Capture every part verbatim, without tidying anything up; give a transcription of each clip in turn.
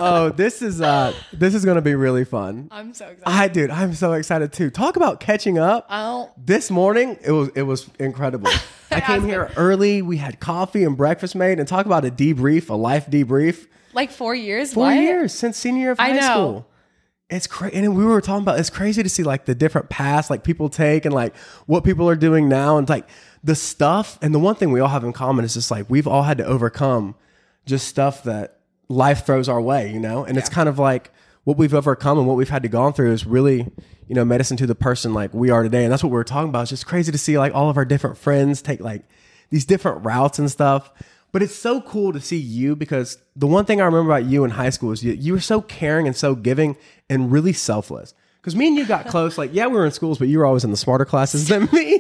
Oh, this is uh, this is gonna be really fun. I'm so excited. I, dude, I'm so excited too. Talk about catching up. Oh, This morning, it was it was incredible. I came here early. We had coffee and breakfast made, and talk about a debrief, a life debrief. like four years. Four what? years since senior year of I high know. school. It's crazy. And we were talking about, it's crazy to see like the different paths like people take and like what people are doing now and like the stuff. And the one thing we all have in common is just like we've all had to overcome just stuff that life throws our way, you know? And yeah. It's kind of like what we've overcome and what we've had to go through is really, you know, made us into the person like we are today. And that's what we were talking about. It's just crazy to see like all of our different friends take like these different routes and stuff. But it's so cool to see you because the one thing I remember about you in high school is you, you were so caring and so giving and really selfless. Because me and you got close. Like, yeah, we were in schools, but you were always in the smarter classes than me.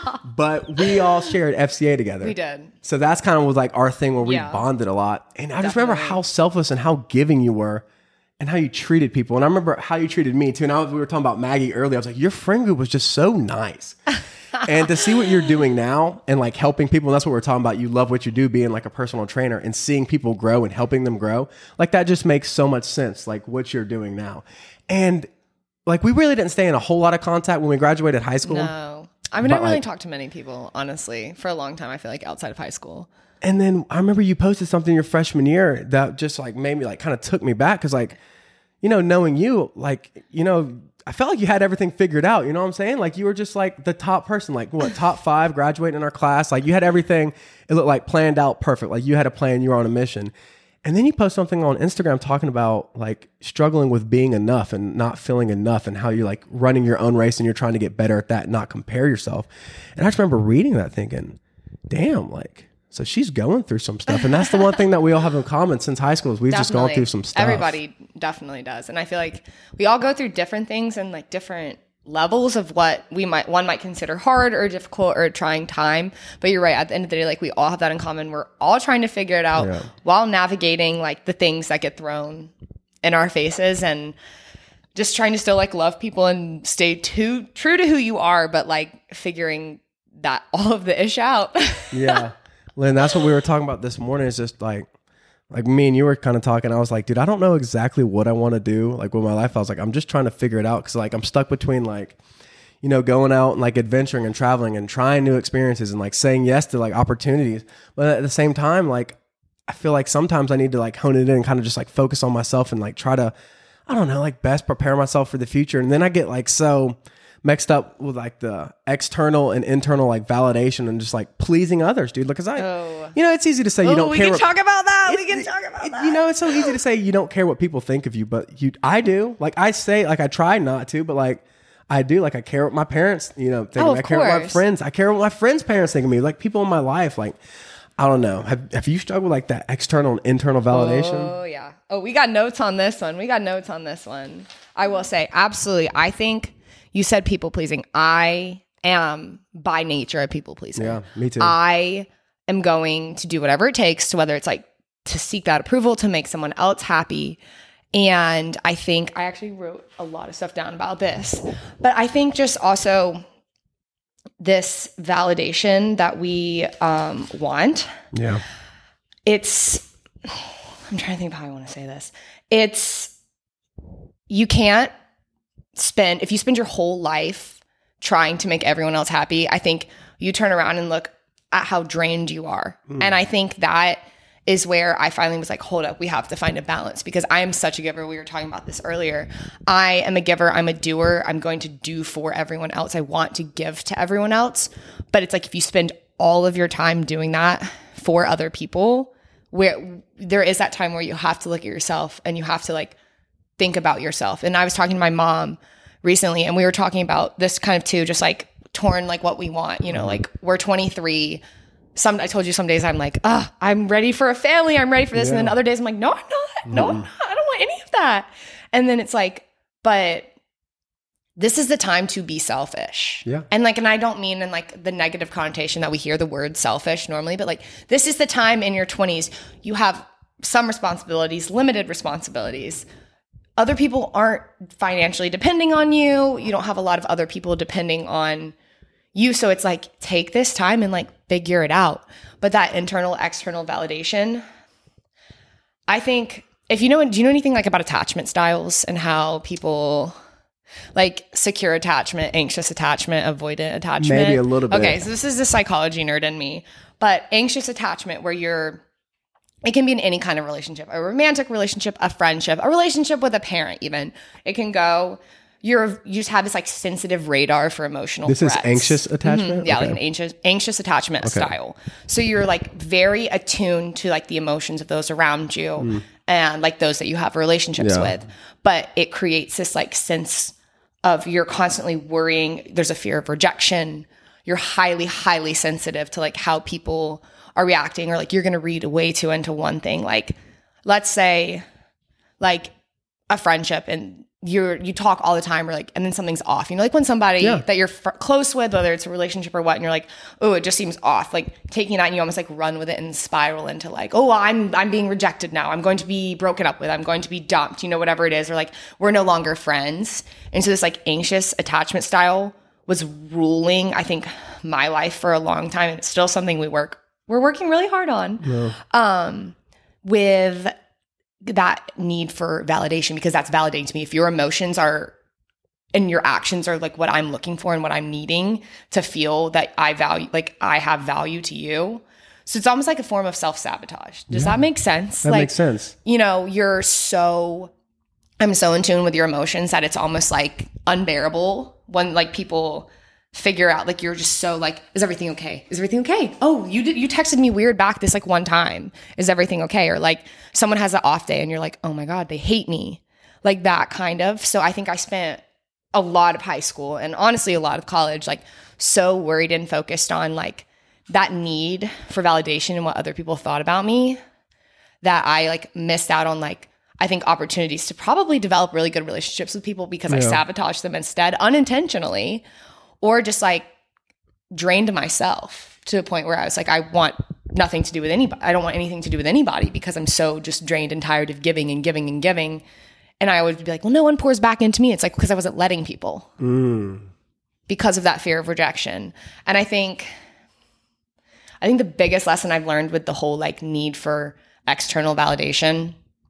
But we all shared F C A together. We did. So that's kind of was like our thing where we Yeah. bonded a lot. And I just Definitely. remember how selfless and how giving you were and how you treated people. And I remember how you treated me too. And I was, we were talking about Maggie earlier. I was like, your friend group was just so nice. And to see what you're doing now and like helping people, and that's what we're talking about. You love what you do, being like a personal trainer and seeing people grow and helping them grow. Like that just makes so much sense, like what you're doing now. And like we really didn't stay in a whole lot of contact when we graduated high school. No. I mean, I But, really like- talked to many people, honestly, for a long time, I feel like, outside of high school. And then I remember you posted something your freshman year that just like made me like kind of took me back. Cause like, you know, knowing you, like, you know, I felt like you had everything figured out. You know what I'm saying? Like you were just like the top person, like what, top five graduating in our class. Like you had everything. It looked like planned out perfect. Like you had a plan, you were on a mission. And then you post something on Instagram talking about like struggling with being enough and not feeling enough and how you're like running your own race and you're trying to get better at that and not compare yourself. And I just remember reading that thinking, damn, like, so she's going through some stuff. And that's the one thing that we all have in common since high school is we've just gone through some stuff. Everybody definitely does. And I feel like we all go through different things and like different levels of what we might, one might consider hard or difficult or a trying time. But you're right. At the end of the day, like we all have that in common. We're all trying to figure it out Yeah. while navigating like the things that get thrown in our faces and just trying to still like love people and stay too true to who you are, but like figuring that all of the ish out. Yeah. Lynn, that's what we were talking about this morning. Is just like, like me and you were kind of talking. I was like, dude, I don't know exactly what I want to do. Like with my life, I was like, I'm just trying to figure it out. Cause like I'm stuck between like, you know, going out and like adventuring and traveling and trying new experiences and like saying yes to like opportunities. But at the same time, like, I feel like sometimes I need to like hone it in and kind of just like focus on myself and like try to, I don't know, like best prepare myself for the future. And then I get like so mixed up with like the external and internal like validation and just like pleasing others, dude. Because I, Oh. you know, it's easy to say you Oh, don't we care. can what- talk about that. We it- can talk about it- that. You know, it's so easy to say you don't care what people think of you, but you, I do. Like I say, like I try not to, but like I do. Like I care what my parents, you know, think Oh, of me. I of care what my course. friends. I care what my friends' parents think of me. Like people in my life, like. I don't know. Have have you struggled with like that external and internal validation? Oh, yeah. Oh, we got notes on this one. We got notes on this one. I will say, absolutely. I think you said people pleasing. I am by nature a people pleaser. Yeah, me too. I am going to do whatever it takes to whether it's like to seek that approval, to make someone else happy. And I think I actually wrote a lot of stuff down about this. But I think just also this validation that we um, want, yeah. it's, I'm trying to think of how I want to say this. It's, you can't spend, if you spend your whole life trying to make everyone else happy, I think you turn around and look at how drained you are. Mm. And I think that is where I finally was like, hold up, we have to find a balance because I am such a giver. We were talking about this earlier. I am a giver. I'm a doer. I'm going to do for everyone else. I want to give to everyone else. But it's like if you spend all of your time doing that for other people, where there is that time where you have to look at yourself and you have to like think about yourself. And I was talking to my mom recently and we were talking about this kind of too, just like torn, like what we want, you know, like we're twenty-three. Some, I told you some days I'm like, ah, oh, I'm ready for a family. I'm ready for this. Yeah. And then other days I'm like, no, I'm not. No, I'm not. I don't want any of that. And then it's like, but this is the time to be selfish. Yeah. And like, and I don't mean in like the negative connotation that we hear the word selfish normally, but like, this is the time in your twenties, you have some responsibilities, limited responsibilities. Other people aren't financially depending on you. You don't have a lot of other people depending on you. So it's like, take this time and like figure it out. But that internal, external validation, I think if you know, do you know anything like about attachment styles and how people like secure attachment, anxious attachment, avoidant attachment? Maybe a little bit. Okay, so this is the psychology nerd in me. But anxious attachment, where you're, it can be in any kind of relationship, a romantic relationship, a friendship, a relationship with a parent even. It can go, you're, you just have this like sensitive radar for emotional This threats. is anxious attachment? Mm-hmm. Yeah, Okay. like an anxious, anxious attachment Okay. style. So you're like very attuned to like the emotions of those around you Mm. and like those that you have relationships Yeah. with. But it creates this like sense of you're constantly worrying. There's a fear of rejection. You're highly, highly sensitive to like how people are reacting, or like you're going to read way too into one thing. Like, let's say like a friendship and you're, you talk all the time, or like, and then something's off, you know, like when somebody Yeah. that you're f- close with, whether it's a relationship or what, and you're like, oh, it just seems off, like taking that and you almost like run with it and spiral into like, oh, I'm, I'm being rejected now. I'm going to be broken up with. I'm going to be dumped, you know, whatever it is, or like, we're no longer friends. And so this like anxious attachment style was ruling, I think, my life for a long time. And it's still something we work, we're working really hard on. Yeah. Um, with that need for validation, because that's validating to me. If your emotions are and your actions are like what I'm looking for and what I'm needing to feel that I value, like I have value to you. So it's almost like a form of self-sabotage. Does Yeah. that make sense? That like, makes sense. You know, you're so, I'm so in tune with your emotions that it's almost like unbearable when like people figure out, like, you're just so like, is everything okay? Is everything okay? Oh, you did, you texted me weird back this like one time. Is everything okay? Or like someone has an off day and you're like, oh my God, they hate me. Like that kind of. So I think I spent a lot of high school and honestly a lot of college, like so worried and focused on like that need for validation and what other people thought about me, that I like missed out on like, I think opportunities to probably develop really good relationships with people because I Yeah. sabotaged them instead unintentionally, or just like drained myself to a point where I was like, I want nothing to do with anybody. I don't want anything to do with anybody because I'm so just drained and tired of giving and giving and giving. And I would be like, well, no one pours back into me. It's like, because I wasn't letting people Mm. because of that fear of rejection. And I think, I think the biggest lesson I've learned with the whole like need for external validation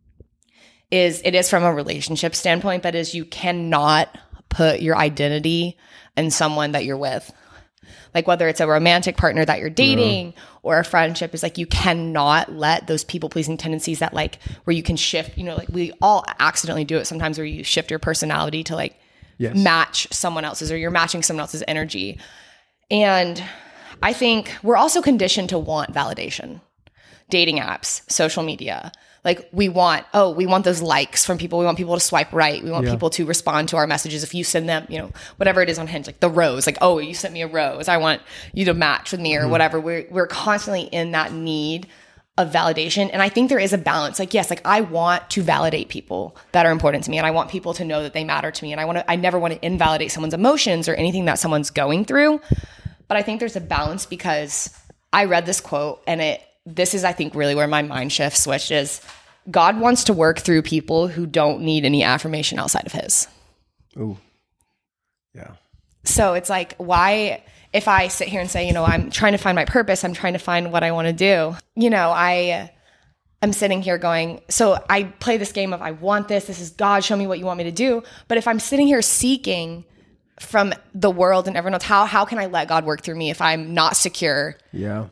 is it is from a relationship standpoint, but is you cannot put your identity in someone that you're with. Like whether it's a romantic partner that you're dating yeah. or a friendship, is like you cannot let those people pleasing tendencies that like where you can shift, you know, like we all accidentally do it sometimes, where you shift your personality to like yes. match someone else's, or you're matching someone else's energy. And I think we're also conditioned to want validation. Dating apps, social media. Like we want, oh, we want those likes from people. We want people to swipe right. We want yeah. people to respond to our messages. If you send them, you know, whatever it is on Hinge, like the rose, like, oh, you sent me a rose. I want you to match with me or mm-hmm. whatever. We're, we're constantly in that need of validation. And I think there is a balance. Like, yes, like I want to validate people that are important to me. And I want people to know that they matter to me. And I want to, I never want to invalidate someone's emotions or anything that someone's going through. But I think there's a balance, because I read this quote and it, this is, I think, really where my mind shift switched is God wants to work through people who don't need any affirmation outside of his. Ooh. Yeah. So it's like, why, if I sit here and say, you know, I'm trying to find my purpose, I'm trying to find what I want to do, you know, I, I'm sitting here going, so I play this game of, I want this, this is God, show me what you want me to do. But if I'm sitting here seeking from the world and everyone else, how, how can I let God work through me if I'm not secure? Yeah.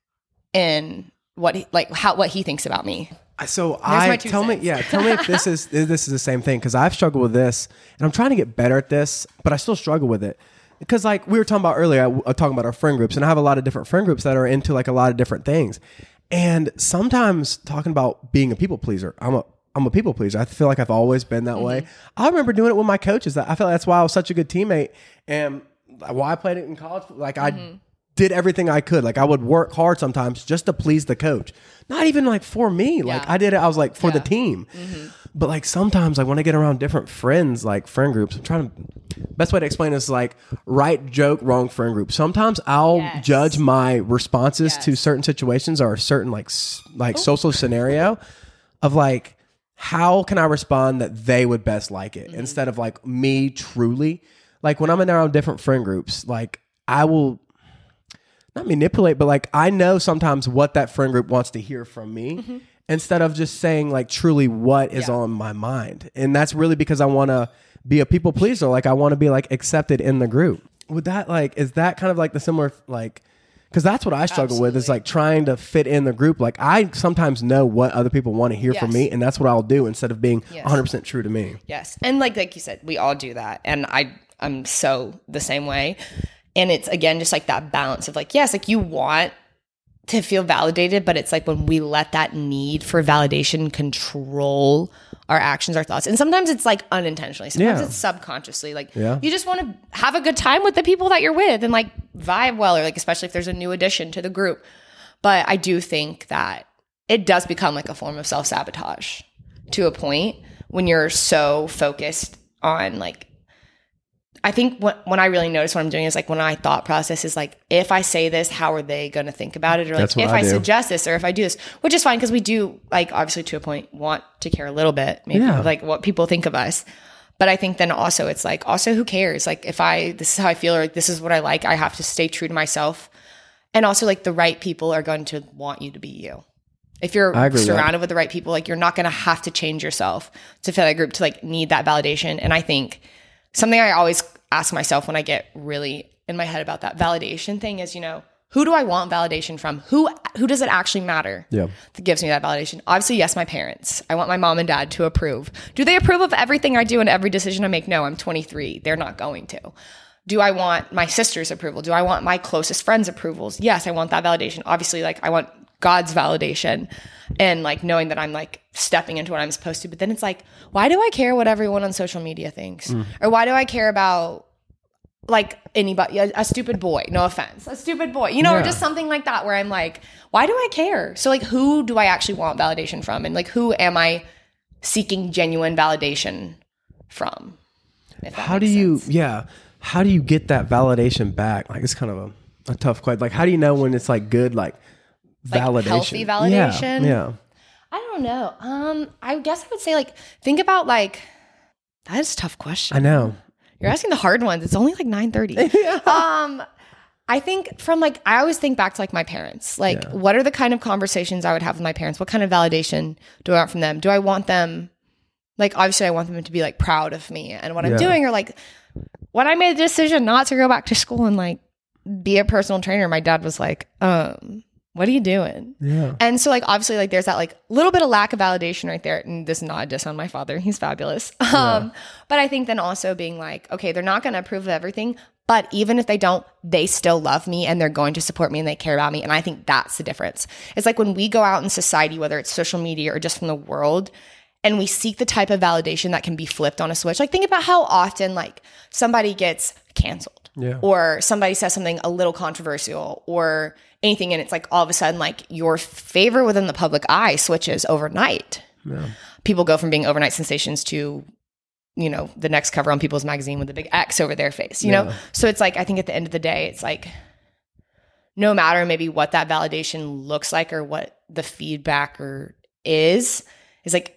In what he, like how what he thinks about me. So There's I tell cents. me, yeah, tell me if this is this is the same thing, because I've struggled with this and I'm trying to get better at this, but I still struggle with it. Because like we were talking about earlier, I, I talking about our friend groups, and I have a lot of different friend groups that are into like a lot of different things. And sometimes talking about being a people pleaser, I'm a I'm a people pleaser. I feel like I've always been that mm-hmm. way. I remember doing it with my coaches. I feel like that's why I was such a good teammate, and why I played it in college. Like I. Mm-hmm. did everything I could. Like I would work hard sometimes just to please the coach. Not even like for me. Like yeah. I did it. I was like for yeah. the team. Mm-hmm. But like sometimes like when I get around different friends, like friend groups, I'm trying to, best way to explain this is like right joke, wrong friend group. Sometimes I'll yes. judge my responses yes. to certain situations or a certain like, like Ooh. social scenario of like, how can I respond that they would best like it mm-hmm. instead of like me truly. Like when I'm in around different friend groups, like I will, not manipulate, but like I know sometimes what that friend group wants to hear from me. Mm-hmm. instead of just saying like truly what is Yeah. on my mind. And that's really because I want to be a people pleaser. Like I want to be like accepted in the group. Would that like, is that kind of like the similar, like, because that's what I struggle with is Absolutely. like trying to fit in the group. Like I sometimes know what other people want to hear from Yes. me, and that's what I'll do instead of being Yes. one hundred percent true to me. Yes. And like like you said, we all do that. And I I'm so the same way. And it's again just like that balance of like, yes, like you want to feel validated, but it's like when we let that need for validation control our actions, our thoughts. And sometimes it's like unintentionally. Sometimes Yeah. it's subconsciously. Like Yeah. you just want to have a good time with the people that you're with and like vibe well, or like especially if there's a new addition to the group. But I do think that it does become like a form of self-sabotage to a point when you're so focused on like, I think when, when I really notice what I'm doing is like when I thought process is like, if I say this, how are they going to think about it? Or like, That's what if I I, do. suggest this, or if I do this, which is fine because we do like obviously to a point want to care a little bit, maybe Yeah. like what people think of us. But I think then also it's like, also who cares? Like if I, this is how I feel, or like this is what I like, I have to stay true to myself. And also like the right people are going to want you to be you. If you're I agree with that. surrounded with the right people, like you're not going to have to change yourself to fit that group to like need that validation. And I think something I always ask myself when I get really in my head about that validation thing is, you know, who do I want validation from? Who who does it actually matter Yeah. that gives me that validation? Obviously, yes, my parents. I want my mom and dad to approve. Do they approve of everything I do and every decision I make? No, I'm twenty-three. They're not going to. Do I want my sister's approval? Do I want my closest friends' approvals? Yes, I want that validation. Obviously, like I want God's validation and like knowing that I'm like stepping into what I'm supposed to. But then it's like, why do I care what everyone on social media thinks? Mm. Or why do I care about like anybody, a, a stupid boy, no offense, a stupid boy, you know, Yeah. or just something like that where I'm like, why do I care? So like, who do I actually want validation from? And like, who am I seeking genuine validation from? If that How do makes you, sense. yeah. How do you get that validation back? Like it's kind of a, a tough question. Like how do you know when it's like good, like Like, validation? healthy Yeah, validation? Yeah. I don't know. Um, I guess I would say like, think about like, that is a tough question. I know. You're asking the hard ones. It's only like nine thirty. Um, I think from like, I always think back to like my parents. Like, Yeah. what are the kind of conversations I would have with my parents? What kind of validation do I want from them? Do I want them, like, obviously I want them to be like proud of me and what Yeah. I'm doing, or like when I made the decision not to go back to school and like be a personal trainer, my dad was like, um, what are you doing? Yeah. And so like, obviously like there's that like little bit of lack of validation right there. And this is not a diss on my father. He's fabulous. Um, but I think then also being like, okay, they're not going to approve of everything, but even if they don't, they still love me and they're going to support me and they care about me. And I think that's the difference. It's like when we go out in society, whether it's social media or just from the world, and we seek the type of validation that can be flipped on a switch. Like think about how often like somebody gets canceled Yeah. or somebody says something a little controversial or anything. And it's like all of a sudden, like your favor within the public eye switches overnight. Yeah. People go from being overnight sensations to, you know, the next cover on People's Magazine with a big X over their face, you know? Yeah. So it's like, I think at the end of the day, it's like, no matter maybe what that validation looks like or what the feedback or is, is like,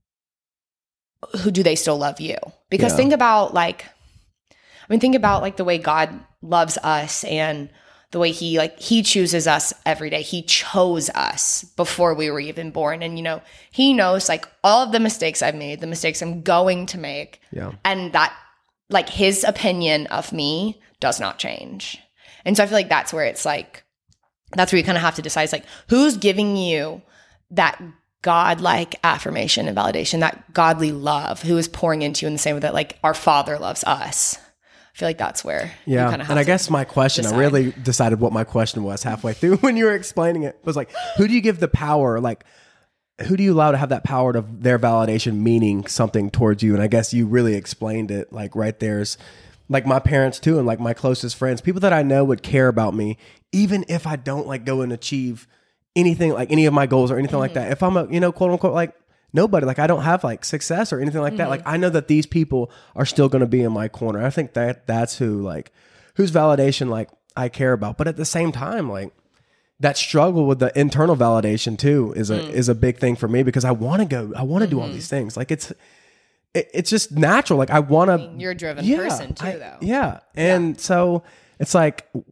who do they still love you? Because Yeah. think about like, I mean, think about like the way God loves us and the way he like, he chooses us every day. He chose us before we were even born. And, you know, he knows like all of the mistakes I've made, the mistakes I'm going to make. Yeah. And that like his opinion of me does not change. And so I feel like that's where it's like, that's where you kind of have to decide, it's like, who's giving you that God-like affirmation and validation, that godly love, who is pouring into you in the same way that like our Father loves us. I feel like that's where Yeah. you kind of have And I to guess my question, decide. I really decided what my question was halfway through when you were explaining it. It was like, who do you give the power? Like, who do you allow to have that power to their validation meaning something towards you? And I guess you really explained it like right there's like my parents too. And like my closest friends, people that I know would care about me, even if I don't like go and achieve anything, like any of my goals or anything like that. If I'm a, you know, quote unquote, like nobody, like I don't have like success or anything like that. Like I know that these people are still going to be in my corner. I think that that's who like, whose validation like I care about. But at the same time, like that struggle with the internal validation too is a, Mm. is a big thing for me because I want to go, I want to Mm-hmm. do all these things. Like it's, it, it's just natural. Like I want to, You're a driven yeah, person too, I- though. Yeah. And so it's like,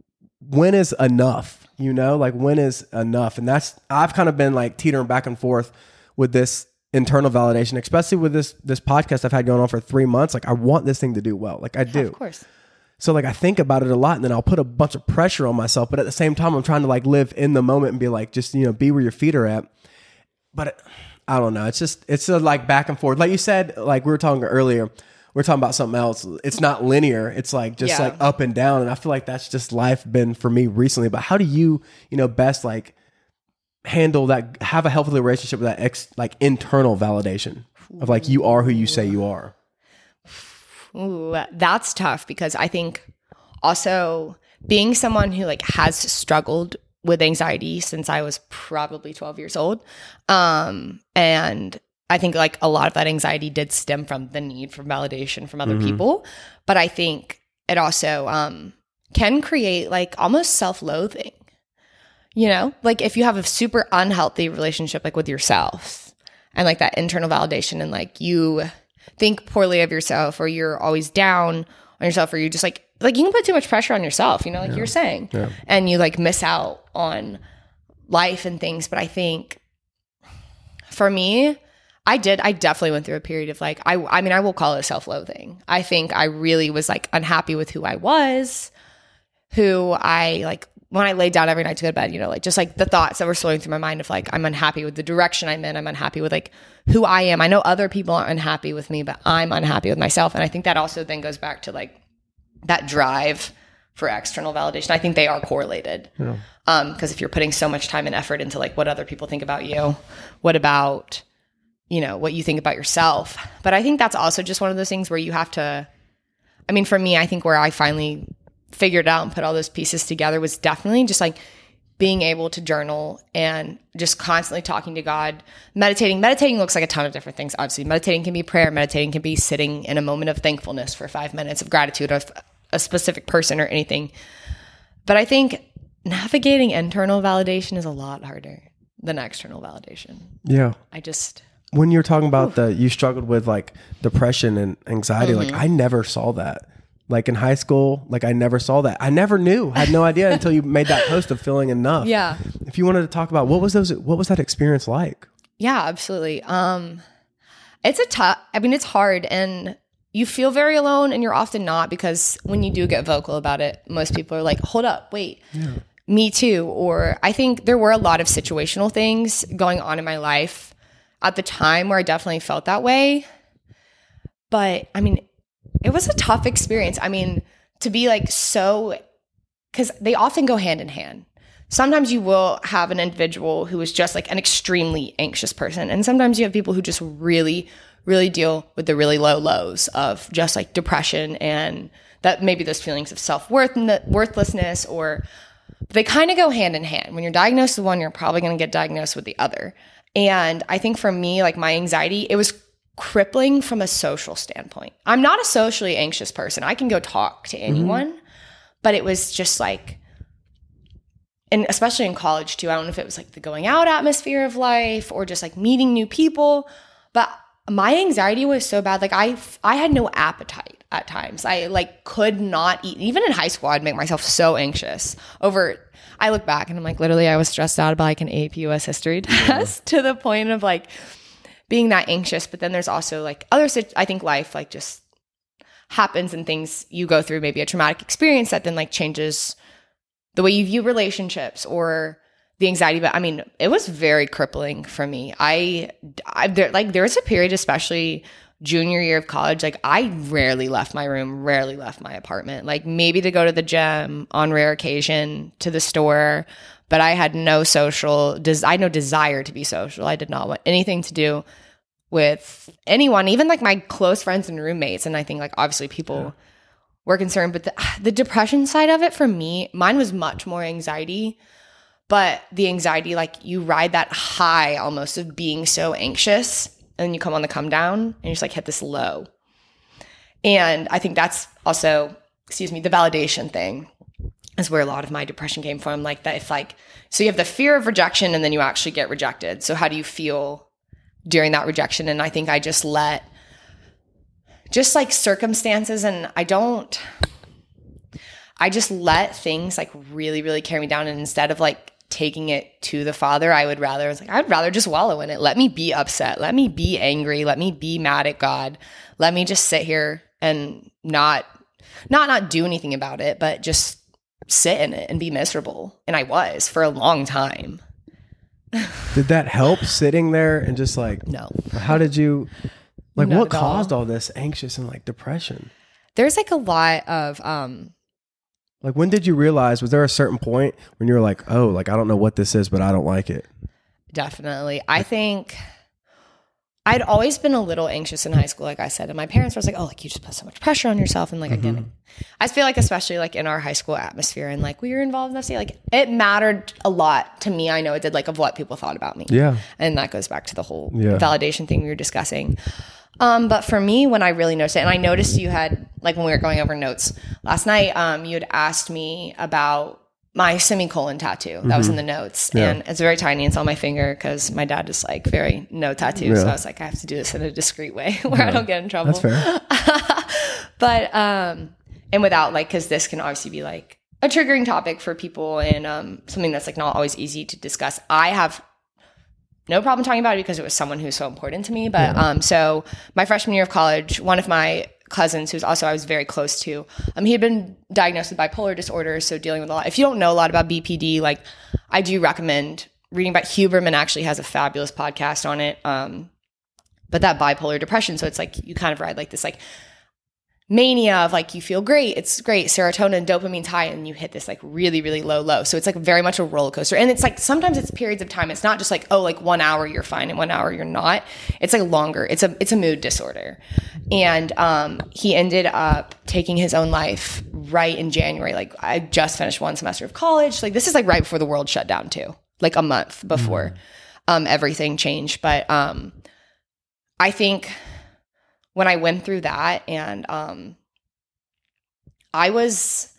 when is enough, you know, like when is enough? And that's, I've kind of been like teetering back and forth with this internal validation, especially with this, this podcast I've had going on for three months. Like I want this thing to do well. Like I do. Yeah, of course. So like I think about it a lot, and then I'll put a bunch of pressure on myself. But at the same time, I'm trying to like live in the moment and be like, just, you know, be where your feet are at. But it, I don't know. It's just, it's a like back and forth. Like you said, like we were talking earlier, we we're talking about something else. It's not linear. It's like just Yeah. like up and down. And I feel like that's just life been for me recently. But how do you, you know, best like handle that, have a healthy relationship with that ex, like internal validation of like, you are who you say you are? Ooh, that's tough because I think also being someone who like has struggled with anxiety since I was probably twelve years old. Um, and I think like a lot of that anxiety did stem from the need for validation from other Mm-hmm. people. But I think it also um, can create like almost self-loathing. You know, like if you have a super unhealthy relationship like with yourself and like that internal validation and like you think poorly of yourself or you're always down on yourself or you just like like you can put too much pressure on yourself, you know, like Yeah. you're saying. Yeah. And you like miss out on life and things. But I think for me, I did I definitely went through a period of like I I mean I will call it self-loathing. I think I really was like unhappy with who I was, who I like when I laid down every night to go to bed, you know, like just like the thoughts that were swirling through my mind of like, I'm unhappy with the direction I'm in. I'm unhappy with like who I am. I know other people are unhappy with me, but I'm unhappy with myself. And I think that also then goes back to like that drive for external validation. I think they are correlated. Yeah. Um, because if you're putting so much time and effort into like what other people think about you, what about, you know, what you think about yourself. But I think that's also just one of those things where you have to, I mean, for me, I think where I finally figured out and put all those pieces together was definitely just like being able to journal and just constantly talking to God, meditating. Meditating looks like a ton of different things. Obviously, meditating can be prayer. Meditating can be sitting in a moment of thankfulness for five minutes of gratitude of a specific person or anything. But I think navigating internal validation is a lot harder than external validation. Yeah. I just... When you're talking about the, you struggled with like depression and anxiety, Mm-hmm. like I never saw that. Like in high school, like I never saw that. I never knew, had no idea until you made that post of feeling enough. Yeah. If you wanted to talk about what was those, what was that experience like? Yeah, absolutely. Um, it's a tough, I mean, it's hard and you feel very alone and you're often not because when you do get vocal about it, most people are like, hold up, wait, Yeah. me too. Or I think there were a lot of situational things going on in my life at the time where I definitely felt that way. But I mean, it was a tough experience. I mean, to be like so, because they often go hand in hand. Sometimes you will have an individual who is just like an extremely anxious person. And sometimes you have people who just really, really deal with the really low lows of just like depression and that maybe those feelings of self-worth and worthlessness, or they kind of go hand in hand. When you're diagnosed with one, you're probably going to get diagnosed with the other. And I think for me, like my anxiety, it was crippling from a social standpoint. I'm not a socially anxious person. I can go talk to anyone, mm-hmm. but it was just like, and especially in college too, I don't know if it was like the going out atmosphere of life or just like meeting new people, but my anxiety was so bad. Like I, I had no appetite at times. I like could not eat. Even in high school, I'd make myself so anxious over, I look back and I'm like, literally I was stressed out about like an A P U S history test yeah. to the point of like, being that anxious. But then there's also like other, I think life like just happens and things you go through, maybe a traumatic experience that then like changes the way you view relationships or the anxiety. But I mean, it was very crippling for me. I, I there, like there was a period, especially junior year of college, like I rarely left my room, rarely left my apartment, like maybe to go to the gym on rare occasion, to the store. But I had no social, des- I had no desire to be social. I did not want anything to do with anyone, even like my close friends and roommates. And I think like obviously people yeah. were concerned, but the, the depression side of it for me, mine was much more anxiety. But the anxiety, like you ride that high almost of being so anxious and then you come on the come down and you just like hit this low. And I think that's also, excuse me, the validation thing is where a lot of my depression came from. Like that if like, so you have the fear of rejection and then you actually get rejected. So how do you feel during that rejection? And I think I just let just like circumstances, and I don't, I just let things like really, really carry me down. And instead of like taking it to the Father, I would rather, I was like, I'd rather just wallow in it. Let me be upset. Let me be angry. Let me be mad at God. Let me just sit here and not, not, not do anything about it, but just sit in it and be miserable. And I was for a long time. Did that help sitting there and just like, no, how did you, like Not what at all. caused all this anxious and like depression? There's like a lot of, um, Like, when did you realize, was there a certain point when you were like, oh, like, I don't know what this is, but I don't like it? definitely. I think I'd always been a little anxious in high school, like I said, and my parents were like, oh, like you just put so much pressure on yourself. And like, Mm-hmm. again, I feel like, especially like in our high school atmosphere and like we were involved in that, like it mattered a lot to me. I know it did, like of what people thought about me. Yeah. And that goes back to the whole Yeah. validation thing we were discussing. Um, but for me, when I really noticed it, and I noticed you had, like when we were going over notes last night, um, you had asked me about my semicolon tattoo that was in the notes. Yeah. And it's very tiny. It's on my finger because my dad is like very no tattoo. So Yeah. I was like, I have to do this in a discreet way where I don't get in trouble. That's fair. But, um, and without like, cause this can obviously be like a triggering topic for people and, um, something that's like not always easy to discuss. I have no problem talking about it because it was someone who's so important to me. But, um, so my freshman year of college, one of my cousins, who's also I was very close to, um, he had been diagnosed with bipolar disorder. So dealing with a lot, if you don't know a lot about B P D, like I do recommend reading about Huberman actually has a fabulous podcast on it. Um, but that bipolar depression. So it's like, you kind of ride like this, like mania of like, you feel great. It's great. Serotonin, dopamine's high. And you hit this like really, really low, low. So it's like very much a roller coaster. And it's like, sometimes it's periods of time. It's not just like, oh, like one hour you're fine and one hour you're not. It's like longer. It's a, it's a mood disorder. And, um, he ended up taking his own life right in January. Like I just finished one semester of college. Like this is like right before the world shut down too, like a month before, um, everything changed. But, um, I think when I went through that and um, I was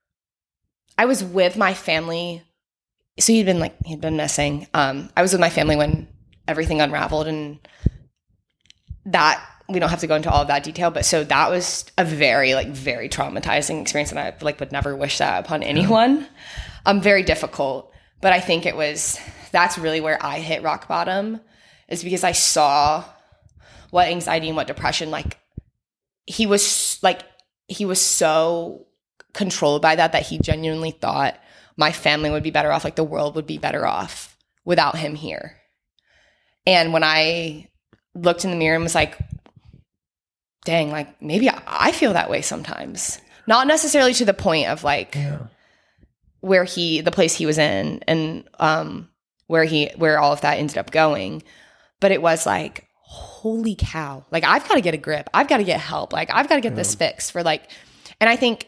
I was with my family. So he'd been like he'd been missing. Um, I was with my family when everything unraveled, and that we don't have to go into all of that detail. But so that was a very like very traumatizing experience, and I like would never wish that upon anyone. Um, very difficult, but I think it was that's really where I hit rock bottom, is because I saw what anxiety and what depression, like he was like, he was so controlled by that, that he genuinely thought my family would be better off. Like the world would be better off without him here. And when I looked in the mirror and was like, dang, like maybe I, I feel that way sometimes, not necessarily to the point of like Yeah. where he, the place he was in and, um, where he, where all of that ended up going. But it was like, holy cow, like I've got to get a grip. I've got to get help. Like I've got to get this fixed for like, and I think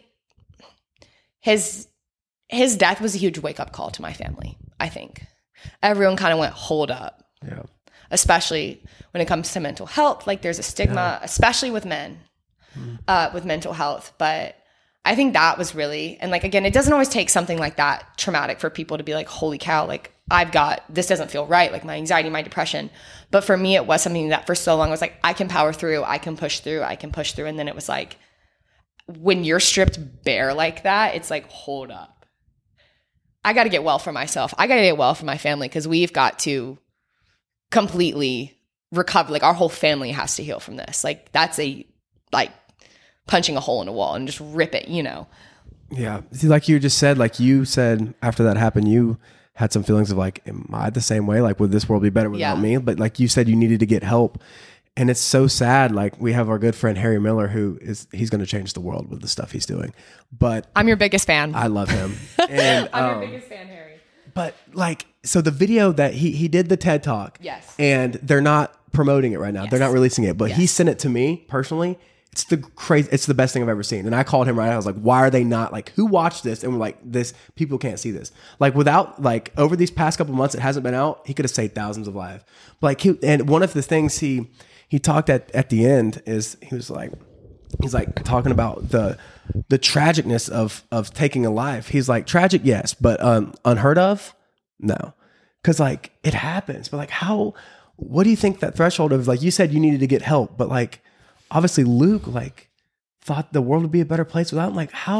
his, his death was a huge wake up call to my family. I think everyone kind of went, hold up, Yeah. especially when it comes to mental health. Like there's a stigma, especially with men, uh, with mental health. But I think that was really, and like, again, it doesn't always take something like that traumatic for people to be like, holy cow, like I've got, this doesn't feel right. Like my anxiety, my depression. But for me, it was something that for so long I was like, I can power through, I can push through, I can push through. And then it was like, when you're stripped bare like that, it's like, hold up. I got to get well for myself. I got to get well for my family, because we've got to completely recover. Like our whole family has to heal from this. Like that's a, like punching a hole in a wall and just rip it, you know? Yeah. See, like you just said, like you said after that happened, you had some feelings of like, am I the same way? Like, would this world be better without Yeah. me? But like you said, you needed to get help. And it's so sad. Like we have our good friend, Harry Miller, who is, he's going to change the world with the stuff he's doing. But I'm your biggest fan. I love him. And, I'm um, your biggest fan, Harry. but like, so the video that he, he did the TED Talk. Yes. And they're not promoting it right now. Yes. They're not releasing it, but he Yes. sent it to me personally. It's the crazy, it's the best thing I've ever seen. And I called him right now. I was like, why are they not like, who watched this? And we're like, this, people can't see this. Like without, like over these past couple months, it hasn't been out. He could have saved thousands of lives. Like he, and one of the things he, he talked at, at the end is he was like, he's like talking about the, the tragicness of, of taking a life. He's like, tragic, yes, but um, unheard of? No. Cause like it happens, but like how, what do you think that threshold of, like you said, you needed to get help, but like, obviously Luke like thought the world would be a better place without him. Like how,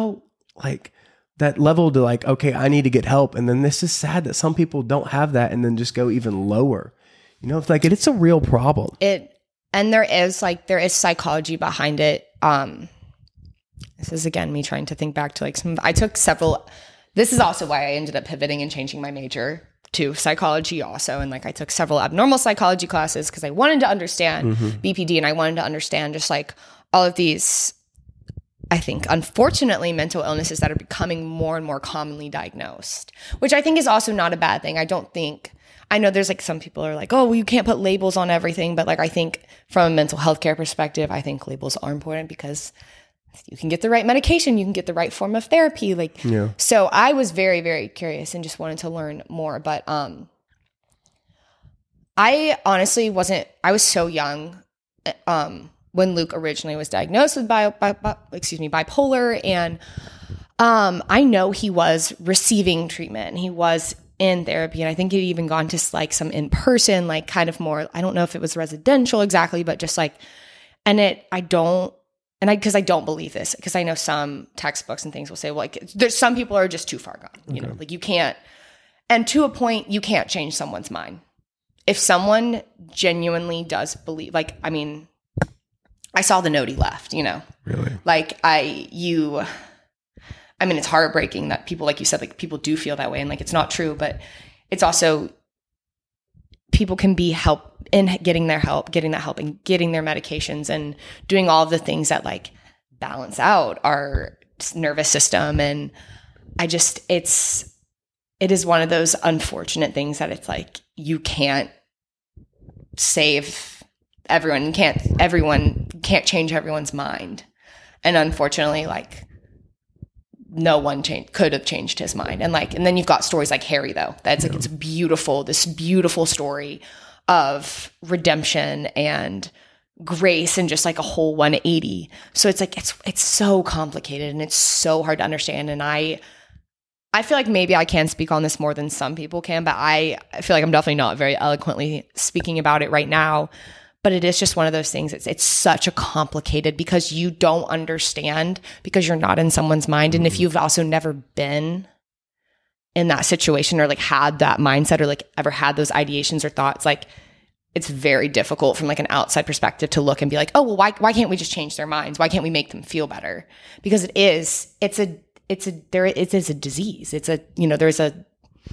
like that level to like, okay, I need to get help. And then this is sad that some people don't have that and then just go even lower. You know, it's like, it, it's a real problem. It, and there is like, there is psychology behind it. Um, this is again, me trying to think back to like some, I took several, this is also why I ended up pivoting and changing my major to psychology also. And like, I took several abnormal psychology classes because I wanted to understand mm-hmm. B P D, and I wanted to understand just like all of these, I think, unfortunately, mental illnesses that are becoming more and more commonly diagnosed, which I think is also not a bad thing. I don't think, I know there's like some people are like, oh, well, you can't put labels on everything. But like, I think from a mental health care perspective, I think labels are important because you can get the right medication, you can get the right form of therapy. Like, yeah. So I was very, very curious and just wanted to learn more. But um, I honestly wasn't, I was so young um, when Luke originally was diagnosed with bio, bi, bi, excuse me, bipolar. And um, I know he was receiving treatment and he was in therapy. And I think he'd even gone to like some in-person, like kind of more, I don't know if it was residential exactly, but just like, and it, I don't, and I, cause I don't believe this, because I know some textbooks and things will say, well, like there's some people are just too far gone, you okay. know, like you can't, and to a point, you can't change someone's mind. If someone genuinely does believe, like, I mean, I saw the note he left, you know, really, like I, you, I mean, it's heartbreaking that people, like you said, like people do feel that way and like, it's not true, but it's also, people can be help in getting their help, getting that help and getting their medications and doing all of the things that like balance out our nervous system. And I just, it's, it is one of those unfortunate things that it's like, you can't save everyone. You can't, everyone can't change everyone's mind. And unfortunately, like no one change, could have changed his mind. And like, and then you've got stories like Harry though, that's like, yeah. It's beautiful, this beautiful story of redemption and grace and just like a whole one eighty. So it's like, it's, it's so complicated and it's so hard to understand. And I, I feel like maybe I can speak on this more than some people can, but I, I feel like I'm definitely not very eloquently speaking about it right now. But it is just one of those things. It's it's such a complicated, because you don't understand, because you're not in someone's mind. And if you've also never been in that situation or like had that mindset or like ever had those ideations or thoughts, like it's very difficult from like an outside perspective to look and be like, oh, well, why why can't we just change their minds? Why can't we make them feel better? Because it is, it's a, it's a, there, it is a disease. It's a, you know, there's a,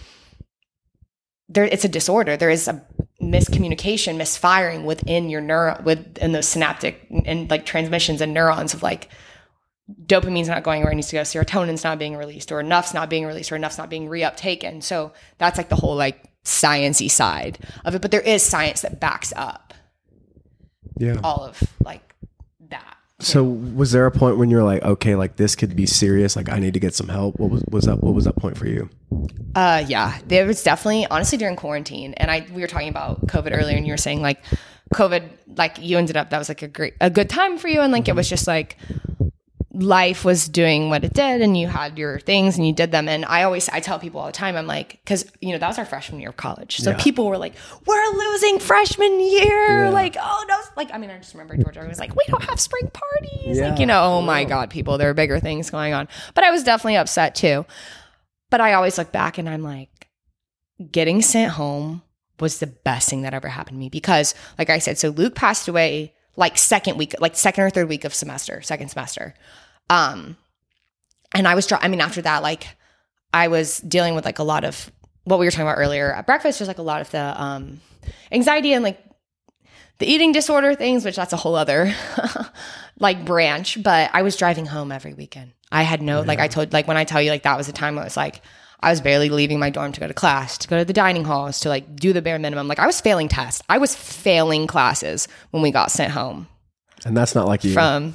there, it's a disorder. There is a miscommunication, misfiring within your neuron, within those synaptic and like transmissions and neurons of like dopamine's not going where it needs to go, serotonin's not being released, or enough's not being released, or enough's not being reuptaken. So that's like the whole like sciencey side of it. But there is science that backs up yeah. all of like that. So was there a point when you were like, okay, like this could be serious, like I need to get some help? What was, was that, what was that point for you? Uh, yeah, there was definitely, honestly, during quarantine. And I, we were talking about COVID earlier and you were saying like COVID, like you ended up, that was like a great, a good time for you. And like, mm-hmm. It was just like, life was doing what it did and you had your things and you did them. And I always, I tell people all the time, I'm like, cause you know, that was our freshman year of college. So yeah. People were like, we're losing freshman year. Yeah. Like, oh no. Like, I mean, I just remember Georgia was like, we don't have spring parties. Yeah. Like, you know, oh my God, people, there are bigger things going on. But I was definitely upset too. But I always look back and I'm like, getting sent home was the best thing that ever happened to me, because like I said, so Luke passed away like second week, like second or third week of semester, second semester. Um, and I was, I mean, after that, like I was dealing with like a lot of what we were talking about earlier at breakfast, just like a lot of the, um, anxiety and like the eating disorder things, which that's a whole other like branch, but I was driving home every weekend. I had no, yeah. like I told, like when I tell you, like that was the time I was like, I was barely leaving my dorm to go to class, to go to the dining halls, to like do the bare minimum. Like I was failing tests. I was failing classes when we got sent home. And that's not like you. From...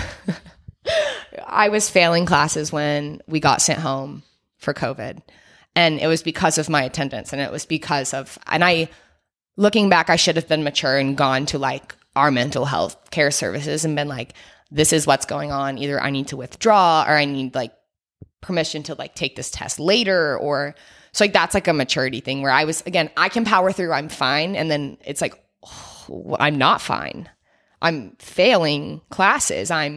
I was failing classes when we got sent home for COVID. And it was because of my attendance. And it was because of, and I, looking back, I should have been mature and gone to like our mental health care services and been like, this is what's going on. Either I need to withdraw or I need like permission to like take this test later, or so like that's like a maturity thing where I was, again, I can power through, I'm fine. And then it's like, oh, I'm not fine. I'm failing classes. I'm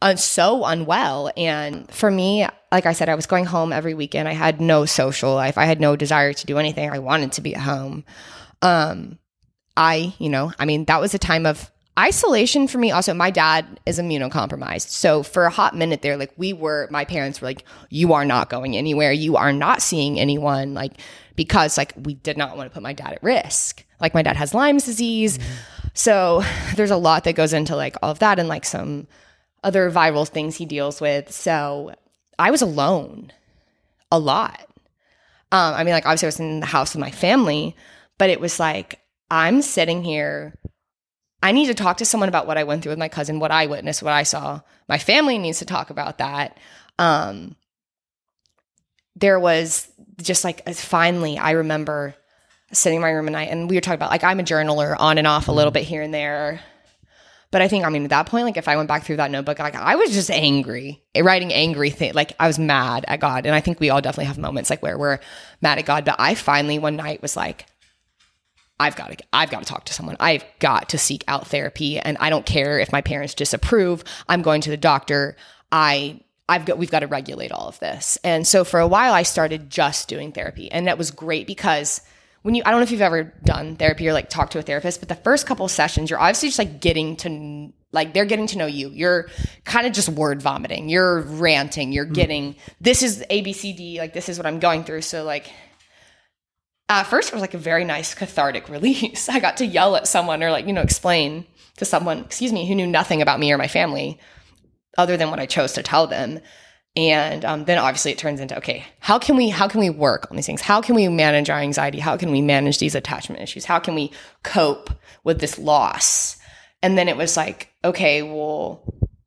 uh, so unwell. And for me, like I said, I was going home every weekend. I had no social life. I had no desire to do anything. I wanted to be at home. Um, I, you know, I mean, that was a time of isolation for me. Also, my dad is immunocompromised. So for a hot minute there, like we were, my parents were like, you are not going anywhere. You are not seeing anyone. Like, because like we did not want to put my dad at risk. Like my dad has Lyme's disease. Mm-hmm. So there's a lot that goes into like all of that and like some other viral things he deals with. So I was alone a lot. Um, I mean, like obviously I was in the house with my family, but it was like, I'm sitting here. I need to talk to someone about what I went through with my cousin, what I witnessed, what I saw. My family needs to talk about that. Um, there was just like, finally, I remember sitting in my room at night and we were talking about like, I'm a journaler on and off a little bit here and there. But I think, I mean, at that point, like if I went back through that notebook, like I was just angry, writing angry things. Like I was mad at God. And I think we all definitely have moments like where we're mad at God. But I finally one night was like, I've got to, I've got to talk to someone. I've got to seek out therapy, and I don't care if my parents disapprove. I'm going to the doctor. I, I've got, we've got to regulate all of this. And so for a while, I started just doing therapy, and that was great because when you, I don't know if you've ever done therapy or like talked to a therapist, but the first couple of sessions, you're obviously just like getting to, like they're getting to know you. You're kind of just word vomiting. You're ranting. You're getting, this is A, B, C, D. Like this is what I'm going through. So like. At first, it was like a very nice cathartic release. I got to yell at someone or like, you know, explain to someone, excuse me, who knew nothing about me or my family other than what I chose to tell them. And um, then obviously it turns into, okay, how can we, how can we work on these things? How can we manage our anxiety? How can we manage these attachment issues? How can we cope with this loss? And then it was like, okay, well,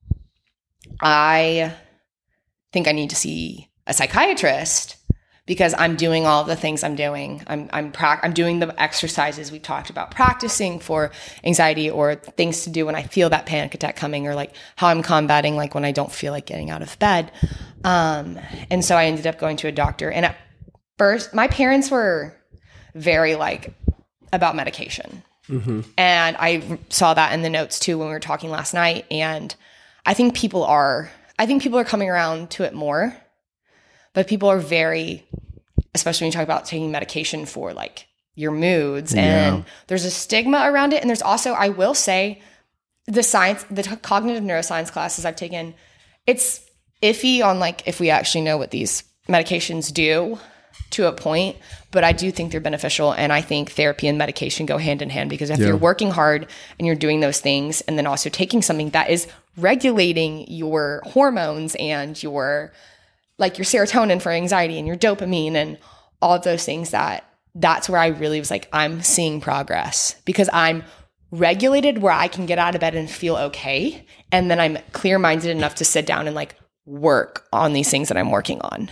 I think I need to see a psychiatrist because I'm doing all the things I'm doing. I'm I'm pra- I'm doing the exercises we talked about practicing for anxiety or things to do when I feel that panic attack coming, or like how I'm combating like when I don't feel like getting out of bed. Um, and so I ended up going to a doctor. And at first, my parents were very like about medication. Mm-hmm. And I saw that in the notes too when we were talking last night. And I think people are, I think people are coming around to it more. But people are very, especially when you talk about taking medication for like your moods, and yeah. There's a stigma around it. And there's also, I will say, the science, the t- cognitive neuroscience classes I've taken, it's iffy on like if we actually know what these medications do to a point, but I do think they're beneficial. And I think therapy and medication go hand in hand, because if yeah. you're working hard and you're doing those things and then also taking something that is regulating your hormones and your like your serotonin for anxiety and your dopamine and all of those things, that that's where I really was like, I'm seeing progress because I'm regulated where I can get out of bed and feel okay. And then I'm clear-minded enough to sit down and like work on these things that I'm working on.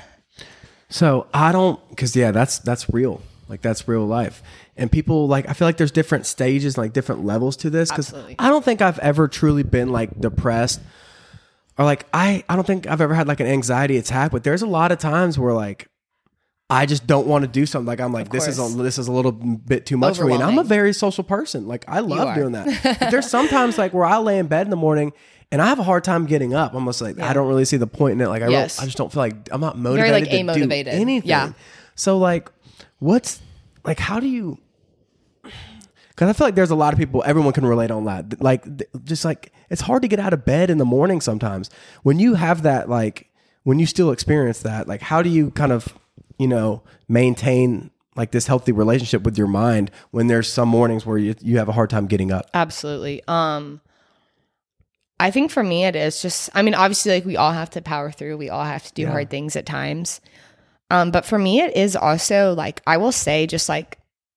So I don't, cause yeah, that's, that's real. Like that's real life. And people like, I feel like there's different stages, like different levels to this. Cause Absolutely. I don't think I've ever truly been like depressed. Or like, I, I don't think I've ever had like an anxiety attack, but there's a lot of times where like, I just don't want to do something. Like, I'm like, this is, a, this is a little bit too much for me. And I'm a very social person. Like, I love doing that. But there's sometimes like where I lay in bed in the morning and I have a hard time getting up. I'm almost like, yeah. I don't really see the point in it. Like, I, yes. I just don't feel like I'm not motivated very, like, to amotivated. do anything. Yeah. So like, what's like, how do you, because I feel like there's a lot of people, everyone can relate on that. Like, just like, it's hard to get out of bed in the morning sometimes. When you have that, like, when you still experience that, like, how do you kind of, you know, maintain like this healthy relationship with your mind when there's some mornings where you, you have a hard time getting up? Absolutely. Um, I think for me, it is just, I mean, obviously, like, we all have to power through. We all have to do yeah. hard things at times. Um, but for me, it is also, like, I will say, just, like,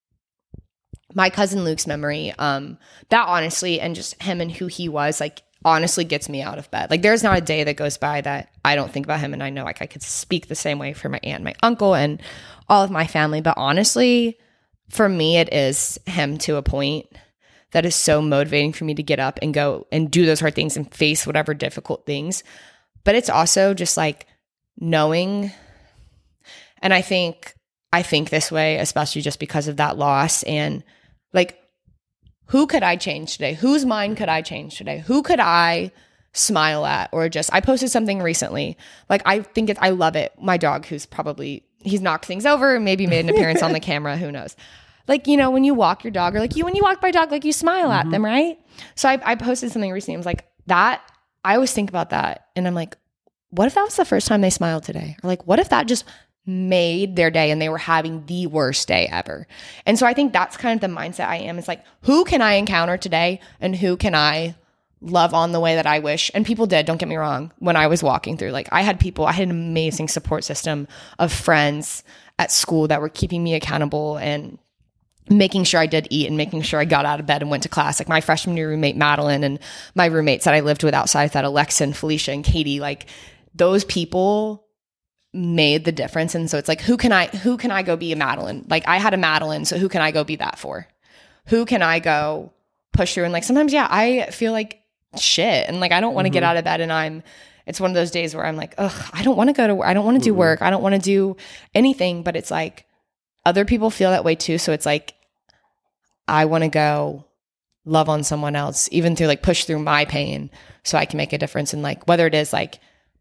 my cousin Luke's memory, um, that honestly, and just him and who he was, like, honestly gets me out of bed. Like, there's not a day that goes by that I don't think about him. And I know, like, I could speak the same way for my aunt, my uncle, and all of my family. But honestly, for me, it is him to a point that is so motivating for me to get up and go and do those hard things and face whatever difficult things. But it's also just like knowing, and I think, I think this way, especially just because of that loss, and like, who could I change today? Whose mind could I change today? Who could I smile at, or just, I posted something recently. Like, I think it, I love it. My dog, who's probably, he's knocked things over, maybe made an appearance on the camera, who knows? Like, you know, when you walk your dog, or like you, when you walk by dog, like you smile mm-hmm. at them, right? So I, I posted something recently. I was like, that, I always think about that. And I'm like, what if that was the first time they smiled today? Or like, what if that just made their day and they were having the worst day ever? And so I think that's kind of the mindset I am. It's like, who can I encounter today, and who can I love on the way that I wish? And people did, don't get me wrong, when I was walking through, like I had people, I had an amazing support system of friends at school that were keeping me accountable and making sure I did eat and making sure I got out of bed and went to class. Like my freshman year roommate, Madeline, and my roommates that I lived with outside that, Alexa and Felicia and Katie, like those people made the difference. And so it's like, who can I, who can I go be a Madeline? Like I had a Madeline, so who can I go be that for? Who can I go push through? And like, sometimes, yeah, I feel like shit. And like, I don't want to mm-hmm. get out of bed, and I'm, it's one of those days where I'm like, ugh, I don't want to go to work. I don't want to do mm-hmm. work. I don't want to do anything, but it's like other people feel that way too. So it's like, I want to go love on someone else, even through like push through my pain so I can make a difference. And like, whether it is like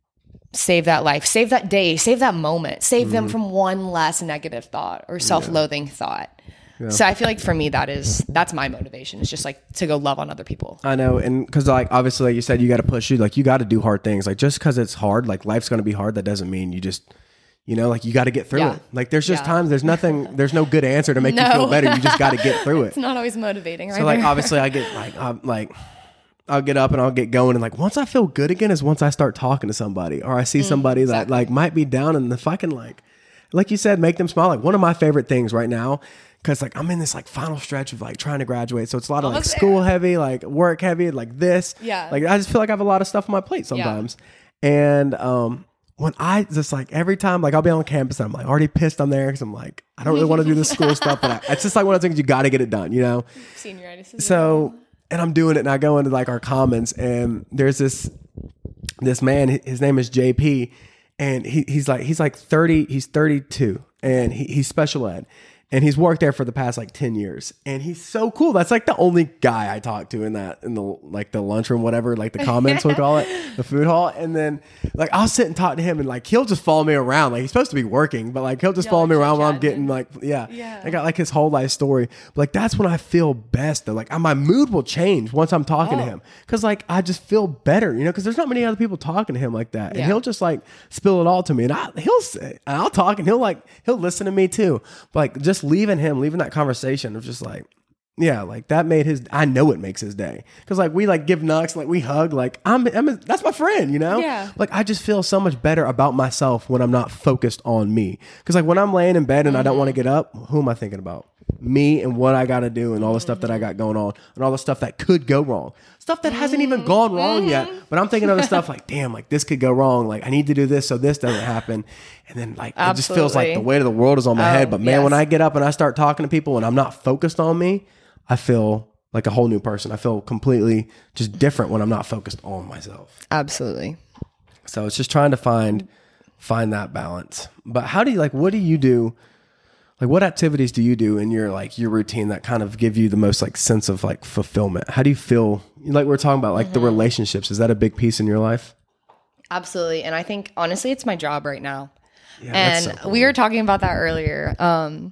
save that life, save that day, save that moment, save mm-hmm. them from one less negative thought or self-loathing yeah. thought. Yeah. So I feel like for me, that is, that's my motivation. It's just like to go love on other people. I know. And cause like, obviously like you said, you got to push you, like you got to do hard things. Like just cause it's hard, like life's going to be hard. That doesn't mean you just, you know, like you got to get through yeah. it. Like there's just yeah. times, there's nothing, there's no good answer to make no. you feel better. You just got to get through it. It's not always motivating, right? So like, obviously I get like, I'm like, I'll get up and I'll get going. And like, once I feel good again is once I start talking to somebody, or I see mm, somebody exactly. that like might be down, and if I can like, like you said, make them smile. Like one of my favorite things right now, cause like I'm in this like final stretch of like trying to graduate. So it's a lot of like Almost school there. heavy, like work heavy, like this. Yeah. Like I just feel like I have a lot of stuff on my plate sometimes. Yeah. And, um, when I just like every time, like I'll be on campus and I'm like already pissed I'm there because I'm like, I don't really want to do the school stuff, but I, it's just like one of those things you got to get it done, you know? Senioritis. So, and I'm doing it, and I go into like our commons, and there's this, this man, his name is J P, and he, he's like, he's like thirty, he's thirty-two, and he, he's special ed. And he's worked there for the past like ten years. And he's so cool. That's like the only guy I talk to in that, in the, like the lunchroom, whatever, like the comments we call it, the food hall. And then like, I'll sit and talk to him, and like, he'll just follow me around. Like he's supposed to be working, but like, he'll just Y'all follow me around while I'm getting like, yeah, yeah. I got like his whole life story. But like, that's when I feel best though. Like my mood will change once I'm talking oh. to him. Cause like, I just feel better, you know, cause there's not many other people talking to him like that. And yeah. he'll just like spill it all to me, and I, he'll say, and I'll talk, and he'll like, he'll listen to me too. But like, just leaving him, leaving that conversation of just like, yeah, like that made his, I know it makes his day. Cause like we like give nugs, like we hug, like I'm, I'm a, that's my friend, you know? Yeah. Like I just feel so much better about myself when I'm not focused on me. Cause like when I'm laying in bed and mm-hmm. I don't want to get up, who am I thinking about? Me and what I got to do, and all the stuff that I got going on, and all the stuff that could go wrong, stuff that hasn't even gone wrong yet. But I'm thinking of the stuff like, damn, like this could go wrong. Like I need to do this so this doesn't happen. And then like, Absolutely. It just feels like the weight of the world is on my oh, head. But man, yes. when I get up and I start talking to people and I'm not focused on me, I feel like a whole new person. I feel completely just different when I'm not focused on myself. Absolutely. So it's just trying to find, find that balance. But how do you like, what do you do? Like what activities do you do in your like your routine that kind of give you the most like sense of like fulfillment? How do you feel, like we're talking about like mm-hmm. the relationships? Is that a big piece in your life? Absolutely. And I think honestly, it's my job right now. Yeah, and so cool. we were talking about that earlier. Um,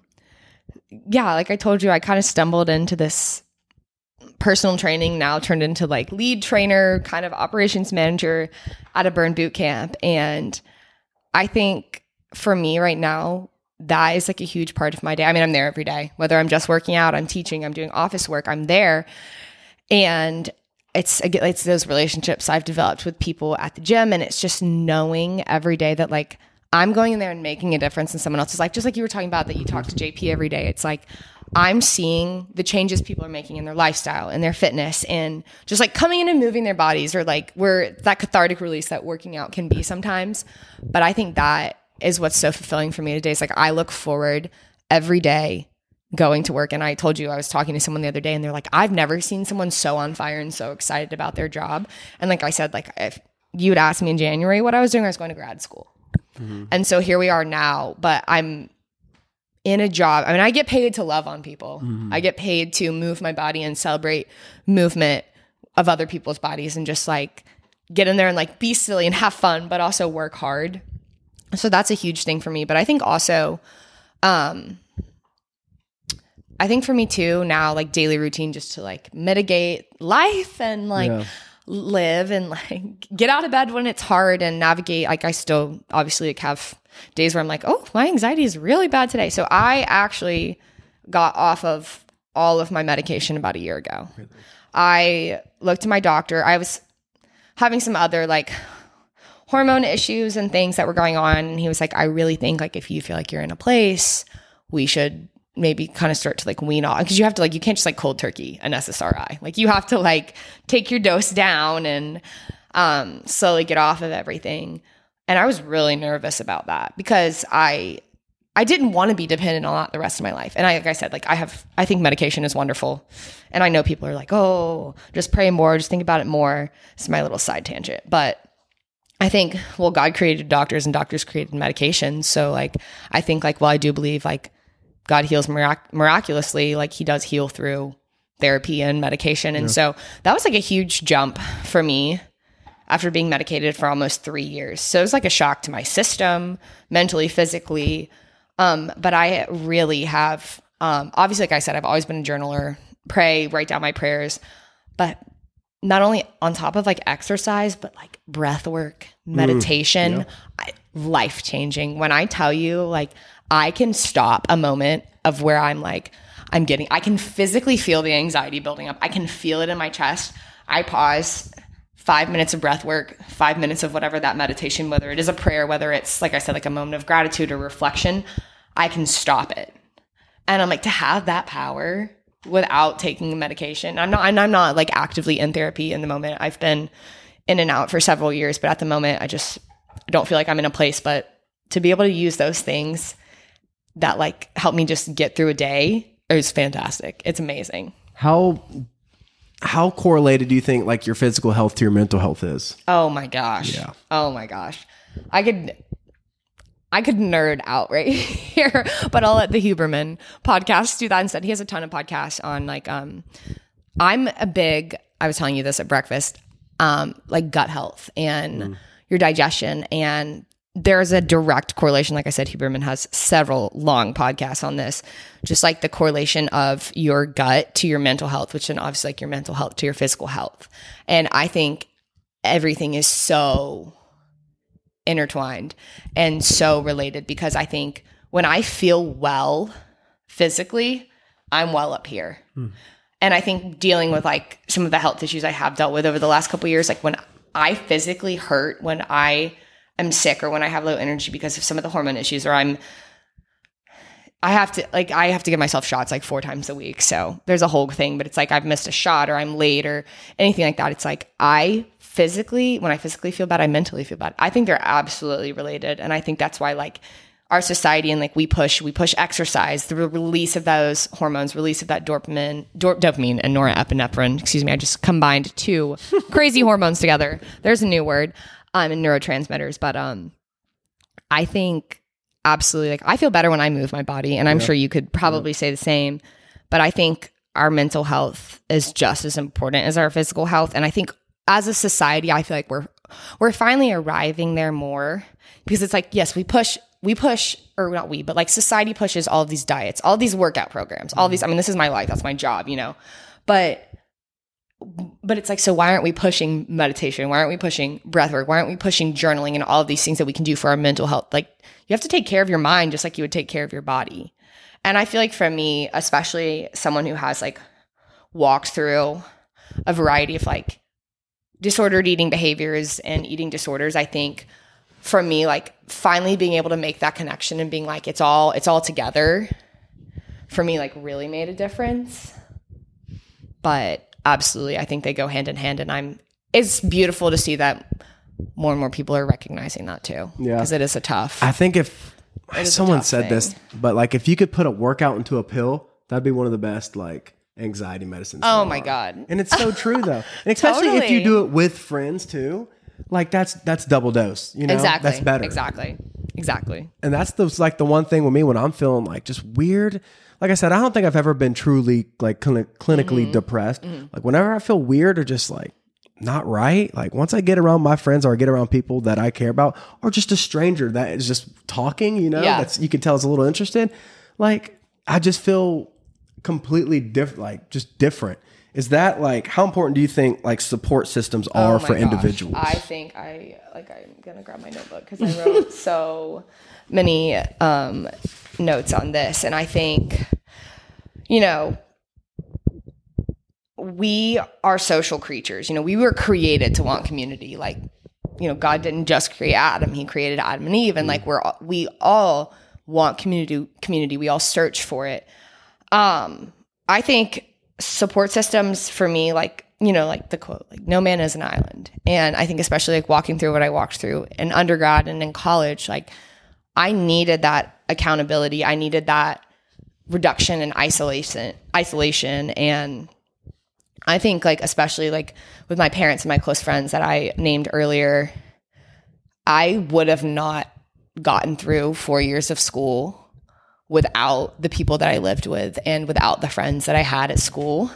yeah, like I told you, I kind of stumbled into this personal training, now turned into like lead trainer, kind of operations manager at a burn boot camp. And I think for me right now, that is like a huge part of my day. I mean, I'm there every day, whether I'm just working out, I'm teaching, I'm doing office work, I'm there. And it's, it's those relationships I've developed with people at the gym. And it's just knowing every day that like, I'm going in there and making a difference in someone else's life. Just like you were talking about that you talk to J P every day. It's like, I'm seeing the changes people are making in their lifestyle and their fitness, and just like coming in and moving their bodies, or like where that cathartic release that working out can be sometimes. But I think that is what's so fulfilling for me today. It's like, I look forward every day going to work. And I told you, I was talking to someone the other day, and they're like, I've never seen someone so on fire and so excited about their job. And like I said, like if you would ask me in January what I was doing, I was going to grad school. Mm-hmm. And so here we are now, but I'm in a job. I mean, I get paid to love on people. Mm-hmm. I get paid to move my body and celebrate movement of other people's bodies, and just like get in there and like be silly and have fun, but also work hard. So that's a huge thing for me. But I think also, um, I think for me too, now like daily routine just to like mitigate life and like yeah. live and like get out of bed when it's hard and navigate. Like I still obviously like have days where I'm like, oh, my anxiety is really bad today. So I actually got off of all of my medication about a year ago. Really? I looked at my doctor. I was having some other like hormone issues and things that were going on. And he was like, I really think like if you feel like you're in a place, we should maybe kind of start to like wean off, because you have to like, you can't just like cold turkey an S S R I. Like you have to like take your dose down and um, slowly get off of everything. And I was really nervous about that because I, I didn't want to be dependent on that the rest of my life. And I, like I said, like I have, I think medication is wonderful. And I know people are like, oh, just pray more, just think about it more. It's my little side tangent. But I think, well, God created doctors and doctors created medication. So like, I think like, well, I do believe like God heals mirac- miraculously, like he does heal through therapy and medication. And yeah. so that was like a huge jump for me after being medicated for almost three years. So it was like a shock to my system, mentally, physically. Um, but I really have, um, obviously, like I said, I've always been a journaler, pray, write down my prayers, but not only on top of like exercise, but like breath work, meditation, mm, yeah. I, life-changing. When I tell you, like, I can stop a moment of where I'm like, I'm getting, I can physically feel the anxiety building up. I can feel it in my chest. I pause, five minutes of breath work, five minutes of whatever that meditation, whether it is a prayer, whether it's, like I said, like a moment of gratitude or reflection, I can stop it. And I'm like, to have that power without taking medication. I'm not, and I'm not like actively in therapy in the moment. I've been in and out for several years, but at the moment I just don't feel like I'm in a place, but to be able to use those things that like help me just get through a day is fantastic. It's amazing. How how correlated do you think like your physical health to your mental health is? Oh my gosh. Yeah. Oh my gosh. I could I could nerd out right here, but I'll let the Huberman podcast do that instead. He has a ton of podcasts on like um I'm a big, I was telling you this at breakfast, um like gut health and mm. your digestion, and there's a direct correlation. Like I said, Huberman has several long podcasts on this, just like the correlation of your gut to your mental health, which then obviously like your mental health to your physical health. And I think everything is so intertwined and so related, because I think when I feel well physically, I'm well up here. Hmm. And I think dealing with like some of the health issues I have dealt with over the last couple of years, like when I physically hurt, when I I'm sick, or when I have low energy because of some of the hormone issues, or I'm, I have to like, I have to give myself shots like four times a week. So there's a whole thing, but it's like I've missed a shot or I'm late or anything like that. It's like I physically, when I physically feel bad, I mentally feel bad. I think they're absolutely related. And I think that's why like our society and like we push, we push exercise, the release of those hormones, release of that dopamine, dor- dopamine and norepinephrine. Excuse me. I just combined two crazy hormones together. There's a new word. Um, and neurotransmitters, but um, I think absolutely, like I feel better when I move my body, and I'm yeah. sure you could probably yeah. say the same. But I think our mental health is just as important as our physical health, and I think as a society, I feel like we're we're finally arriving there more, because it's like, yes, we push, we push, or not we, but like society pushes all of these diets, all of these workout programs, all of these. I mean, this is my life, that's my job, you know, but. But it's like, so why aren't we pushing meditation? Why aren't we pushing breathwork? Why aren't we pushing journaling and all of these things that we can do for our mental health? Like, you have to take care of your mind just like you would take care of your body. And I feel like for me, especially someone who has like walked through a variety of like disordered eating behaviors and eating disorders, I think for me, like finally being able to make that connection and being like, it's all, it's all together, for me, like really made a difference. But absolutely, I think they go hand in hand, and I'm. It's beautiful to see that more and more people are recognizing that too. Yeah, because it is a tough. I think if someone said thing. this, but like if you could put a workout into a pill, that'd be one of the best like anxiety medicines. Oh my god! And it's so true though, and especially totally. if you do it with friends too. Like that's that's double dose. You know, exactly. That's better. Exactly. Exactly. And that's the like the one thing with me when I'm feeling like just weird. Like I said, I don't think I've ever been truly like cl- clinically mm-hmm. depressed. Mm-hmm. Like whenever I feel weird or just like not right. Like once I get around my friends or I get around people that I care about, or just a stranger that is just talking, you know, Yeah. that's, you can tell is a little interested. Like, I just feel completely different, like just different. Is that like, how important do you think like support systems are Oh my for gosh. individuals? I think I, like, I'm going to grab my notebook because I wrote so many um, notes on this. And I think, you know, we are social creatures. You know, we were created to want community. Like, you know, God didn't just create Adam; He created Adam and Eve, and like we're we all want community. Community. We all search for it. Um, I think support systems for me, like you know, like the quote, like "No man is an island," and I think especially like walking through what I walked through in undergrad and in college, like I needed that accountability. I needed that reduction in isolation, isolation, and I think like, especially like with my parents and my close friends that I named earlier, I would have not gotten through four years of school without the people that I lived with and without the friends that I had at school.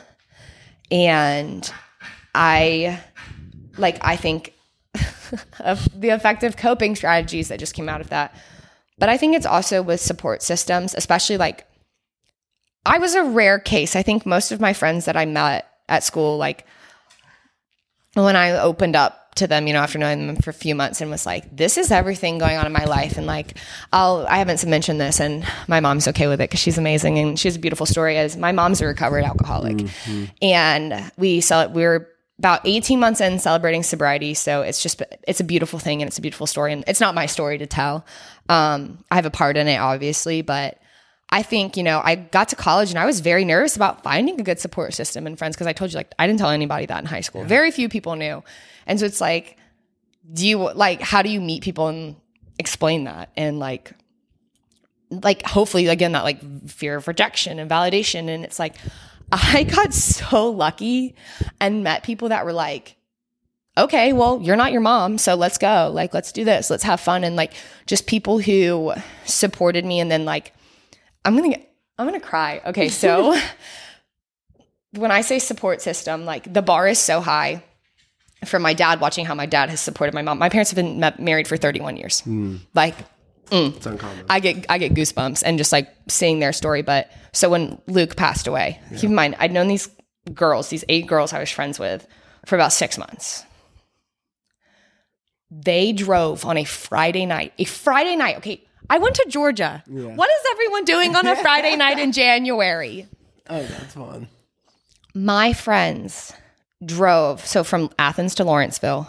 And I like, I think of the effective coping strategies that just came out of that. But I think it's also with support systems, especially like I was a rare case. I think most of my friends that I met at school, like when I opened up to them, you know, after knowing them for a few months and was like, this is everything going on in my life. And like, I'll, I haven't mentioned this and my mom's okay with it because she's amazing. And she has a beautiful story as my mom's a recovered alcoholic. Mm-hmm. And we saw we were about eighteen months in celebrating sobriety. So it's just, it's a beautiful thing and it's a beautiful story. And it's not my story to tell. Um, I have a part in it, obviously, but I think, you know, I got to college and I was very nervous about finding a good support system and friends because I told you, like, I didn't tell anybody that in high school. Yeah. Very few people knew. And so it's like, do you, like, how do you meet people and explain that? And like, like, hopefully, again, that like fear of rejection and validation. And it's like, I got so lucky and met people that were like, okay, well, you're not your mom, so let's go. Like, let's do this. Let's have fun. And like, just people who supported me and then like, I'm going to get, I'm going to cry. Okay. So when I say support system, like the bar is so high from my dad, watching how my dad has supported my mom. My parents have been met, married for thirty-one years. Mm. Like, mm, it's uncommon. I get, I get goosebumps and just like seeing their story. But so when Luke passed away, yeah. Keep in mind, I'd known these girls, these eight girls I was friends with for about six months. They drove on a Friday night, a Friday night. Okay. I went to Georgia. Yeah. What is everyone doing on a Friday night in January? Oh, that's fun. My friends drove, so from Athens to Lawrenceville.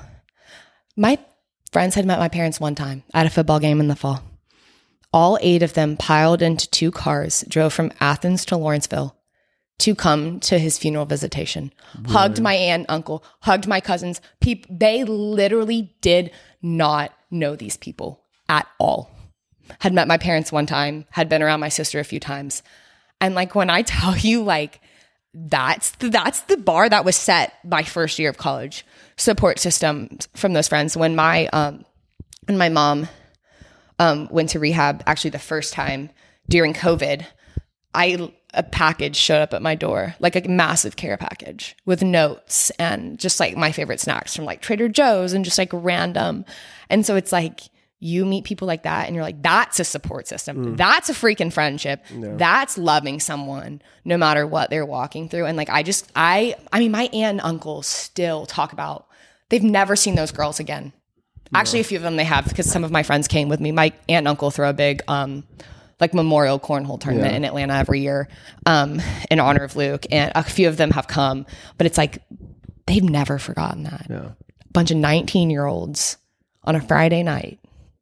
My friends had met my parents one time at a football game in the fall. All eight of them piled into two cars, drove from Athens to Lawrenceville to come to his funeral visitation. Really? Hugged my aunt, uncle, hugged my cousins. Peop- they literally did not know these people at all. Had met my parents one time, had been around my sister a few times. And like, when I tell you, like, that's the, that's the bar that was set my first year of college. Support system from those friends. When my, um, when my mom, um, went to rehab, actually the first time during COVID, I, a package showed up at my door, like a massive care package with notes and just like my favorite snacks from like Trader Joe's and just like random. And so it's like, you meet people like that and you're like, that's a support system. Mm. That's a freaking friendship. No. That's loving someone no matter what they're walking through. And like, I just, I, I mean, my aunt and uncle still talk about, they've never seen those girls again. No. Actually, a few of them they have because some of my friends came with me. My aunt and uncle throw a big, um, like memorial cornhole tournament yeah. in Atlanta every year, um, in honor of Luke. And a few of them have come, but it's like, they've never forgotten that. Yeah. A bunch of nineteen year olds on a Friday night.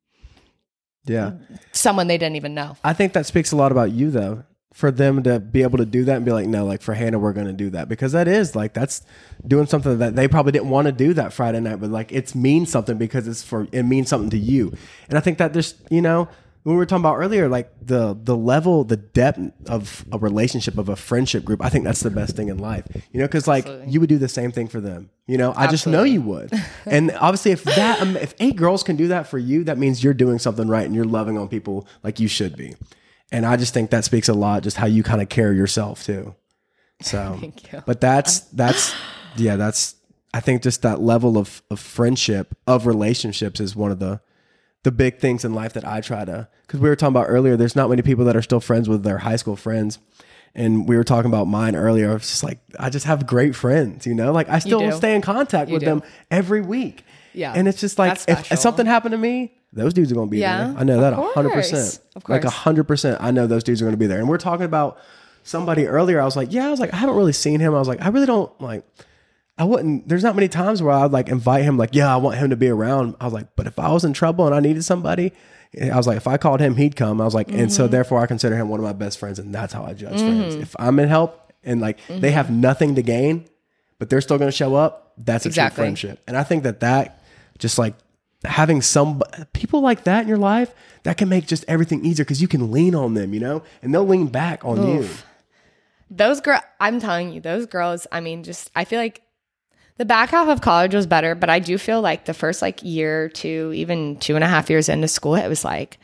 Yeah. Someone they didn't even know. I think that speaks a lot about you though, for them to be able to do that and be like, no, like for Hannah, we're going to do that, because that is like, that's doing something that they probably didn't want to do that Friday night, but like it's means something because it's for, it means something to you. And I think that there's, you know, when we were talking about earlier, like the, the level, the depth of a relationship, of a friendship group, I think that's the best thing in life, you know, cause like Absolutely. You would do the same thing for them. You know, I Absolutely. Just know you would. And obviously if that, um, if eight girls can do that for you, that means you're doing something right and you're loving on people like you should be. And I just think that speaks a lot, just how you kind of carry yourself too. So, Thank you. But that's, that's, yeah, that's, I think just that level of, of friendship, of relationships is one of the, the big things in life that I try to, because we were talking about earlier, there's not many people that are still friends with their high school friends. And we were talking about mine earlier. I was just like, I just have great friends, you know, like I still stay in contact you with do. them every week. Yeah. And it's just like, if, if something happened to me, those dudes are going to be Yeah, there. I know that of a hundred percent. Of course. Like a hundred percent. I know those dudes are going to be there. And we're talking about somebody earlier. I was like, yeah, I was like, I haven't really seen him. I was like, I really don't like, I wouldn't, there's not many times where I'd like invite him, like, yeah, I want him to be around. I was like, but if I was in trouble and I needed somebody, I was like, if I called him, he'd come. I was like, mm-hmm. and so therefore I consider him one of my best friends. And that's how I judge mm-hmm. friends. If I'm in help and like mm-hmm. they have nothing to gain, but they're still going to show up, that's a exactly. true friendship. And I think that that just like having some people like that in your life, that can make just everything easier because you can lean on them, you know, and they'll lean back on Oof. you. Those girls, I'm telling you, those girls, I mean, just, I feel like the back half of college was better, but I do feel like the first like year, two, even two and a half years into school, it was like,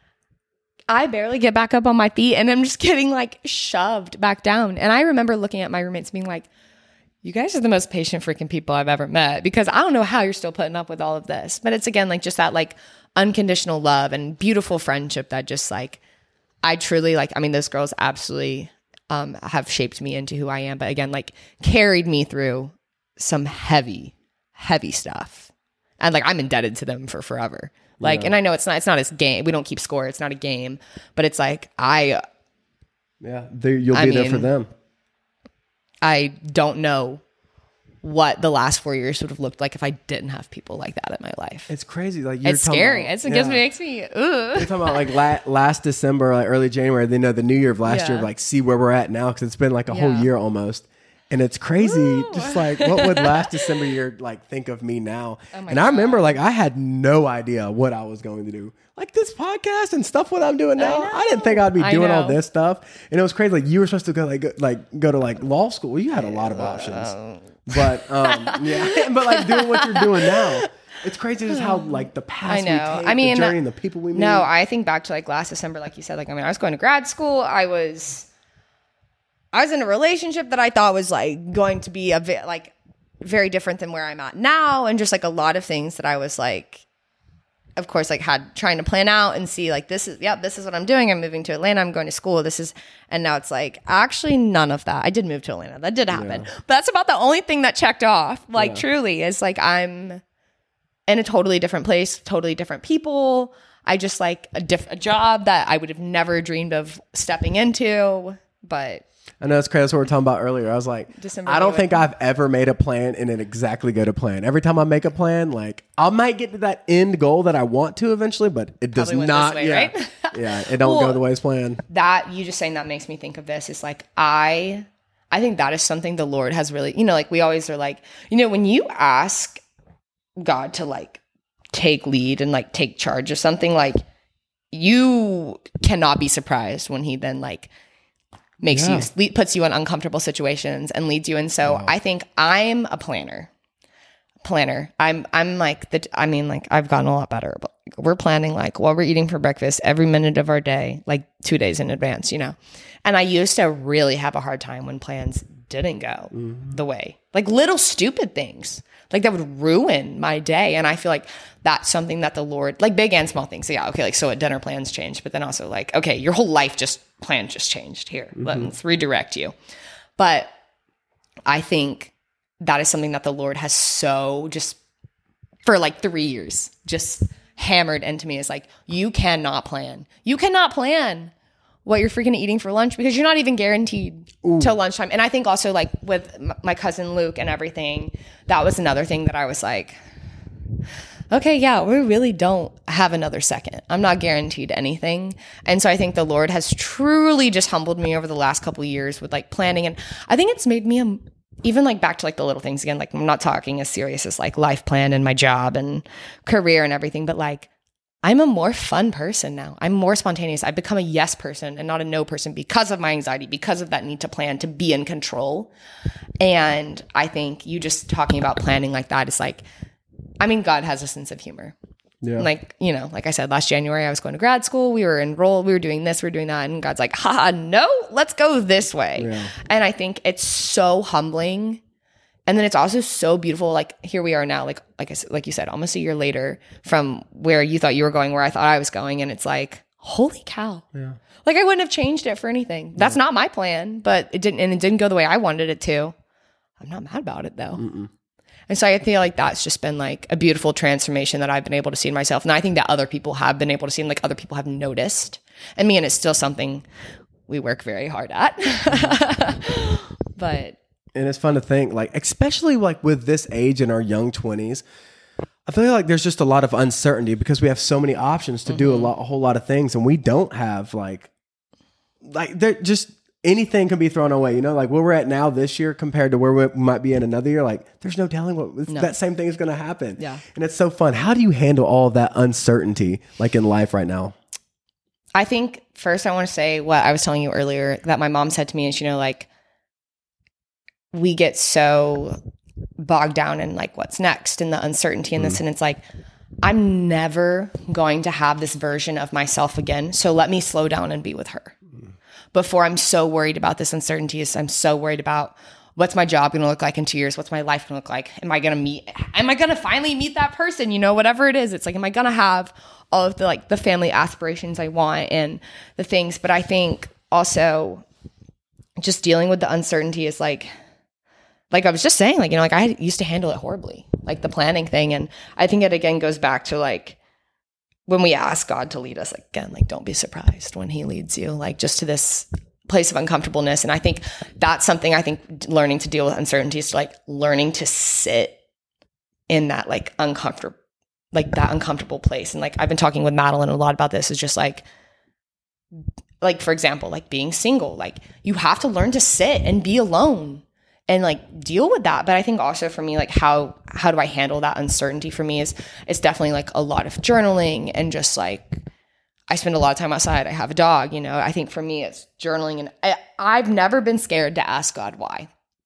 I barely get back up on my feet and I'm just getting like shoved back down. And I remember looking at my roommates being like, you guys are the most patient freaking people I've ever met, because I don't know how you're still putting up with all of this. But it's again, like just that like unconditional love and beautiful friendship that just like, I truly like, I mean, those girls absolutely um, have shaped me into who I am. But again, like carried me through some heavy, heavy stuff. And like, I'm indebted to them for forever. Like, yeah. and I know it's not, it's not a game. We don't keep score. It's not a game, but it's like, I, yeah, you'll I be mean, there for them. I don't know what the last four years would have looked like if I didn't have people like that in my life. It's crazy. Like you're it's scary. About, it's, it yeah. makes me, ugh. You're talking about like la- last December, like early January, they know the new year of last yeah. year, like see where we're at now. Cause it's been like a yeah. whole year almost. And it's crazy. Ooh. Just like what would last December year like think of me now? Oh and I remember God. like I had no idea what I was going to do. Like this podcast and stuff what I'm doing now. I, I didn't think I'd be doing all this stuff. And it was crazy. Like you were supposed to go like go, like go to like law school. You had a lot of options. Uh, but um yeah. but like doing what you're doing now. It's crazy just how like the path I know. we take, I mean, the journey and the people we meet. No, I think back to like last December, like you said, like I mean I was going to grad school. I was I was in a relationship that I thought was like going to be a vi- like very different than where I'm at now. And just like a lot of things that I was like, of course, like had trying to plan out and see like, this is, yep, this is what I'm doing. I'm moving to Atlanta. I'm going to school. This is, and now it's like, actually none of that. I did move to Atlanta. That did happen. Yeah. But that's about the only thing that checked off. Like yeah. truly is like, I'm in a totally different place, totally different people. I just like a diff- a job that I would have never dreamed of stepping into, but I know it's crazy. That's what we were talking about earlier. I was like, December I don't think I've ever made a plan and it exactly go to plan. Every time I make a plan, like I might get to that end goal that I want to eventually, but it does not. Way, yeah, right? yeah, it don't well, go the way it's planned. That you just saying that makes me think of this. It's like I, I think that is something the Lord has really, you know, like we always are like, you know, when you ask God to like take lead and like take charge of something, like you cannot be surprised when He then like makes yeah. you, puts you in uncomfortable situations and leads you. And so wow. I think I'm a planner, planner. I'm, I'm like the, I mean, like I've gotten a lot better, but we're planning like what we're eating for breakfast every minute of our day, like two days in advance, you know? And I used to really have a hard time when plans didn't go mm-hmm. the way, like little stupid things like that would ruin my day. And I feel like that's something that the Lord, like big and small things. Yeah. Okay. Like, so a dinner plans changed, but then also like, okay, your whole life just plan just changed here. Mm-hmm. Let's redirect you. But I think that is something that the Lord has so just for like three years, just hammered into me is like, you cannot plan. You cannot plan what you're freaking eating for lunch because you're not even guaranteed Ooh. till lunchtime. And I think also like with my cousin Luke and everything, that was another thing that I was like, okay, yeah, we really don't have another second. I'm not guaranteed anything. And so I think the Lord has truly just humbled me over the last couple of years with like planning. And I think it's made me a, even like back to like the little things again, like I'm not talking as serious as like life plan and my job and career and everything, but like I'm a more fun person now. I'm more spontaneous. I've become a yes person and not a no person because of my anxiety, because of that need to plan, to be in control. And I think you just talking about planning like that is like, I mean, God has a sense of humor. Yeah. Like, you know, like I said, last January, I was going to grad school. We were enrolled. We were doing this, we were doing that. And God's like, haha, no, let's go this way. Yeah. And I think it's so humbling And then it's also so beautiful. Like here we are now, like, like I said, like you said, almost a year later from where you thought you were going, where I thought I was going. And it's like, holy cow. Yeah. Like I wouldn't have changed it for anything. That's yeah. not my plan, but it didn't, and it didn't go the way I wanted it to. I'm not mad about it though. Mm-mm. And so I feel like that's just been like a beautiful transformation that I've been able to see in myself. And I think that other people have been able to see, and like other people have noticed. And me, and it's still something we work very hard at. But and it's fun to think, like, especially like with this age in our young twenties, I feel like there's just a lot of uncertainty because we have so many options to mm-hmm. do a lot, a whole lot of things, and we don't have like, like there just anything can be thrown away. You know, like where we're at now this year compared to where we might be in another year. Like, there's no telling what no. that same thing is going to happen. Yeah, and it's so fun. How do you handle all of that uncertainty, like in life right now? I think first I want to say what I was telling you earlier that my mom said to me is, you know, like we get so bogged down in like what's next and the uncertainty in this. Mm. And it's like, I'm never going to have this version of myself again. So let me slow down and be with her mm. before I'm so worried about this uncertainty. Is I'm so worried about what's my job going to look like in two years? What's my life going to look like? Am I going to meet, am I going to finally meet that person? You know, whatever it is, it's like, am I going to have all of the, like the family aspirations I want and the things. But I think also just dealing with the uncertainty is like, like I was just saying, like, you know, like I used to handle it horribly, like the planning thing. And I think it again goes back to like, when we ask God to lead us, like, again, like, don't be surprised when he leads you, like just to this place of uncomfortableness. And I think that's something I think learning to deal with uncertainty is like learning to sit in that like uncomfortable, like that uncomfortable place. And like, I've been talking with Madeline a lot about this, is just like, like, for example, like being single, like you have to learn to sit and be alone and like deal with that. But I think also for me, like how, how do I handle that uncertainty for me is, it's definitely like a lot of journaling and just like, I spend a lot of time outside. I have a dog, you know, I think for me it's journaling. And I, I've never been scared to ask God why.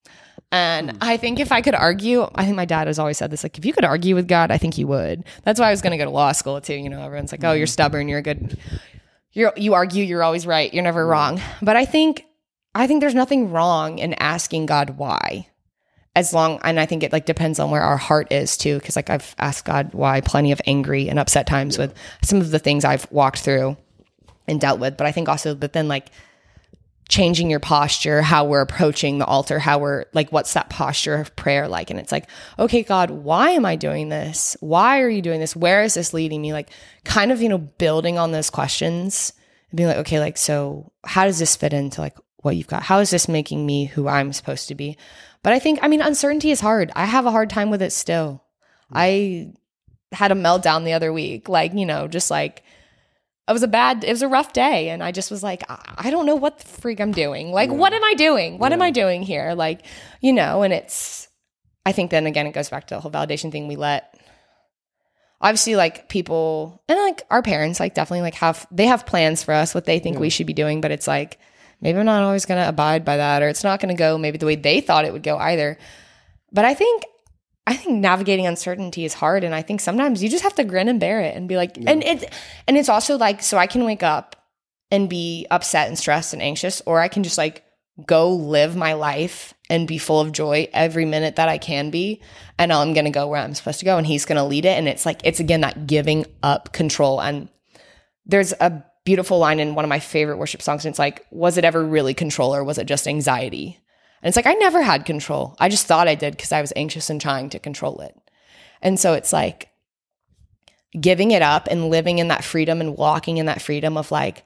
And mm. I think if I could argue, I think my dad has always said this, like, if you could argue with God, I think you would. That's why I was going to go to law school too. You know, everyone's like, oh, you're stubborn. You're a good, you're, you argue, you're always right. You're never wrong. But I think, I think there's nothing wrong in asking God why, as long, and I think it like depends on where our heart is too. Cause like I've asked God why plenty of angry and upset times yeah. with some of the things I've walked through and dealt with. But I think also, but then like changing your posture, how we're approaching the altar, how we're like, what's that posture of prayer like? And it's like, okay, God, why am I doing this? Why are you doing this? Where is this leading me? Like kind of, you know, building on those questions and being like, okay, like, so how does this fit into like what you've got? How is this making me who I'm supposed to be? But I think, I mean, uncertainty is hard. I have a hard time with it still. I had a meltdown the other week, like, you know, just like, it was a bad, it was a rough day. And I just was like, I don't know what the freak I'm doing. Like, yeah. what am I doing? What yeah. am I doing here? Like, you know, and it's, I think then again, it goes back to the whole validation thing. We let, obviously like people and like our parents, like definitely like have, they have plans for us, what they think yeah. we should be doing. But it's like, maybe I'm not always going to abide by that, or it's not going to go maybe the way they thought it would go either. But I think, I think navigating uncertainty is hard. And I think sometimes you just have to grin and bear it and be like, yeah. and it's, and it's also like, so I can wake up and be upset and stressed and anxious, or I can just like go live my life and be full of joy every minute that I can be. And I'm going to go where I'm supposed to go, and he's going to lead it. And it's like, it's again, that giving up control. And there's a beautiful line in one of my favorite worship songs. And it's like, was it ever really control, or was it just anxiety? And it's like, I never had control. I just thought I did because I was anxious and trying to control it. And so it's like giving it up and living in that freedom and walking in that freedom of like,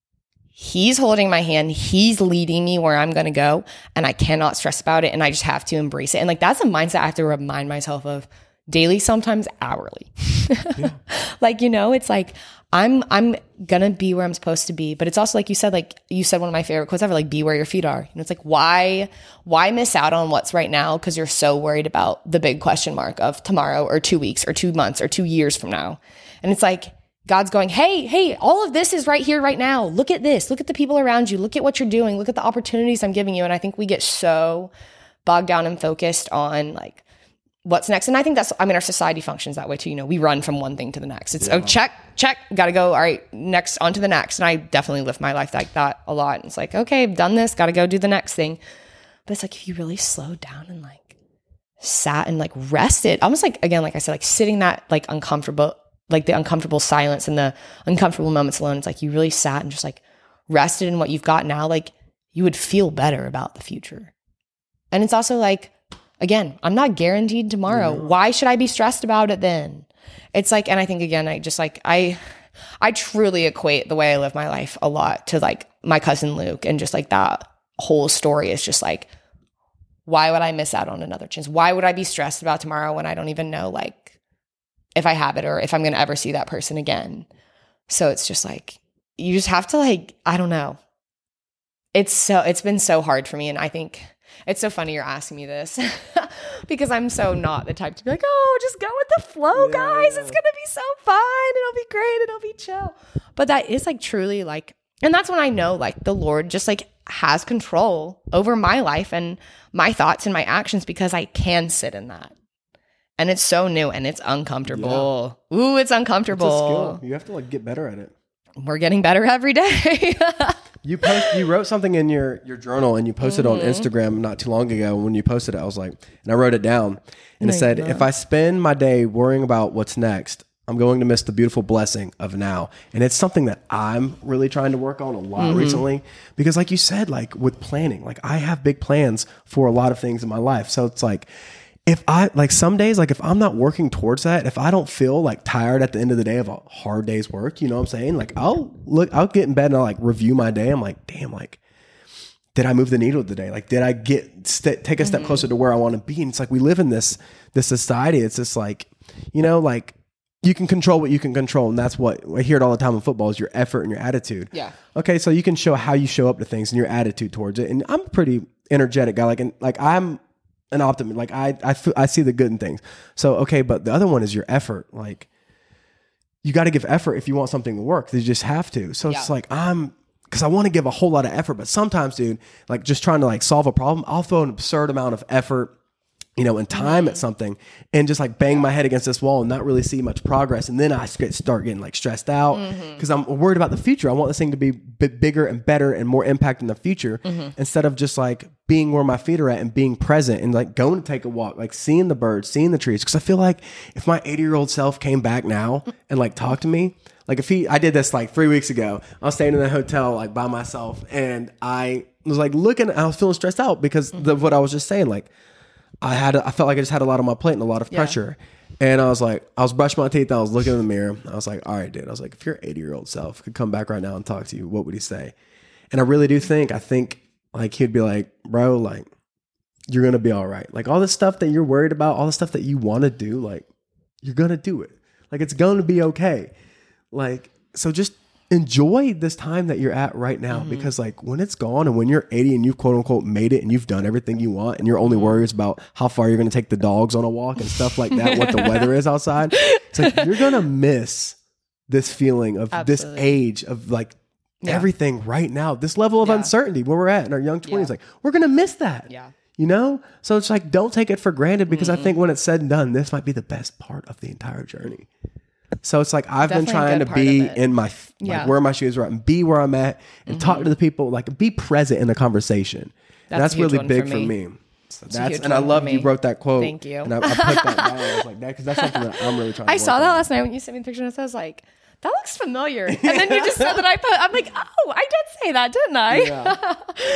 he's holding my hand, he's leading me where I'm going to go, and I cannot stress about it. And I just have to embrace it. And like, that's a mindset I have to remind myself of daily, sometimes hourly. Yeah. Like, you know, it's like, I'm I'm gonna be where I'm supposed to be. But it's also like you said, like you said one of my favorite quotes ever, like be where your feet are. You know, it's like why why miss out on what's right now because you're so worried about the big question mark of tomorrow or two weeks or two months or two years from now. And it's like God's going, hey, hey, all of this is right here, right now. Look at this. Look at the people around you. Look at what you're doing. Look at the opportunities I'm giving you. And I think we get so bogged down and focused on like what's next. And I think that's, I mean, our society functions that way too. You know, we run from one thing to the next. It's, yeah. oh, check, check, got to go. All right, next, on to the next. And I definitely live my life like that a lot. And it's like, okay, I've done this, got to go do the next thing. But it's like, if you really slow down and like sat and like rested, almost like, again, like I said, like sitting that like uncomfortable, like the uncomfortable silence and the uncomfortable moments alone. It's like you really sat and just like rested in what you've got now. Like you would feel better about the future. And it's also like, again, I'm not guaranteed tomorrow. Yeah. Why should I be stressed about it then? It's like, and I think again, I just like, I, I truly equate the way I live my life a lot to like my cousin Luke, and just like that whole story is just like, why would I miss out on another chance? Why would I be stressed about tomorrow when I don't even know like if I have it or if I'm going to ever see that person again? So it's just like, you just have to like, I don't know. It's so, it's been so hard for me. And I think it's so funny you're asking me this because I'm so not the type to be like, oh, just go with the flow, yeah, guys. Yeah. It's going to be so fun. It'll be great. It'll be chill. But that is like truly like, and that's when I know like the Lord just like has control over my life and my thoughts and my actions, because I can sit in that. And it's so new and it's uncomfortable. Yeah. Ooh, it's uncomfortable. It's a skill. You have to like get better at it. We're getting better every day. You post, you wrote something in your, your journal and you posted mm-hmm. on Instagram not too long ago. When you posted it, I was like, and I wrote it down and no, it said, if I spend my day worrying about what's next, I'm going to miss the beautiful blessing of now. And it's something that I'm really trying to work on a lot mm-hmm. recently, because like you said, like with planning, like I have big plans for a lot of things in my life. So it's like, if I like some days, like if I'm not working towards that, if I don't feel like tired at the end of the day of a hard day's work, you know what I'm saying? Like I'll look, I'll get in bed and I'll like review my day. I'm like, damn, like, did I move the needle today? Like, did I get, st- take a step mm-hmm. closer to where I want to be? And it's like, we live in this, this society. It's just like, you know, like you can control what you can control. And that's what I hear it all the time in football is your effort and your attitude. Yeah. Okay. So you can show how you show up to things and your attitude towards it. And I'm a pretty energetic guy. Like, and like I'm, an optimist. Like I, I, I see the good in things. So, okay. But the other one is your effort. Like you got to give effort if you want something to work. You just have to. So yeah. It's like, I'm, cause I want to give a whole lot of effort, but sometimes dude, like just trying to like solve a problem, I'll throw an absurd amount of effort, you know, and time mm-hmm. at something and just like bang my head against this wall and not really see much progress. And then I start getting like stressed out because mm-hmm. I'm worried about the future. I want this thing to be b- bigger and better and more impact in the future mm-hmm. instead of just like being where my feet are at and being present and like going to take a walk, like seeing the birds, seeing the trees. Cause I feel like if my eighty year old self came back now and like talked to me, like if he, I did this like three weeks ago, I was staying in a hotel like by myself and I was like looking, I was feeling stressed out because mm-hmm. of what I was just saying. Like, I had, I felt like I just had a lot on my plate and a lot of pressure. Yeah. And I was like, I was brushing my teeth and I was looking in the mirror. I was like, all right, dude. I was like, if your eighty year old self could come back right now and talk to you, what would he say? And I really do think, I think like he'd be like, bro, like you're going to be all right. Like all the stuff that you're worried about, all the stuff that you want to do, like you're going to do it. Like it's going to be okay. Like, so just enjoy this time that you're at right now, mm-hmm. because like when it's gone and when you're eighty and you've quote unquote made it and you've done everything you want and you're only worried about how far you're going to take the dogs on a walk and stuff like that, what the weather is outside, it's like you're going to miss this feeling of Absolutely. This age of like yeah. everything right now, this level of yeah. uncertainty where we're at in our young twenties, yeah. like we're going to miss that. Yeah. You know? So it's like, don't take it for granted because mm-hmm. I think when it's said and done, this might be the best part of the entire journey. So it's like I've Definitely been trying to be in my, like yeah. where my shoes are at and be where I'm at and mm-hmm. talk to the people, like be present in the conversation. That's, and that's really big for me. For me. So that's and I love you wrote that quote. Thank you. And I, I put that down. I was like that because that's something that I'm really trying to I work saw that on. last night when you sent me the picture and I was like, that looks familiar. And then you just said that I put, I'm like, oh, I did say that, didn't I? Yeah.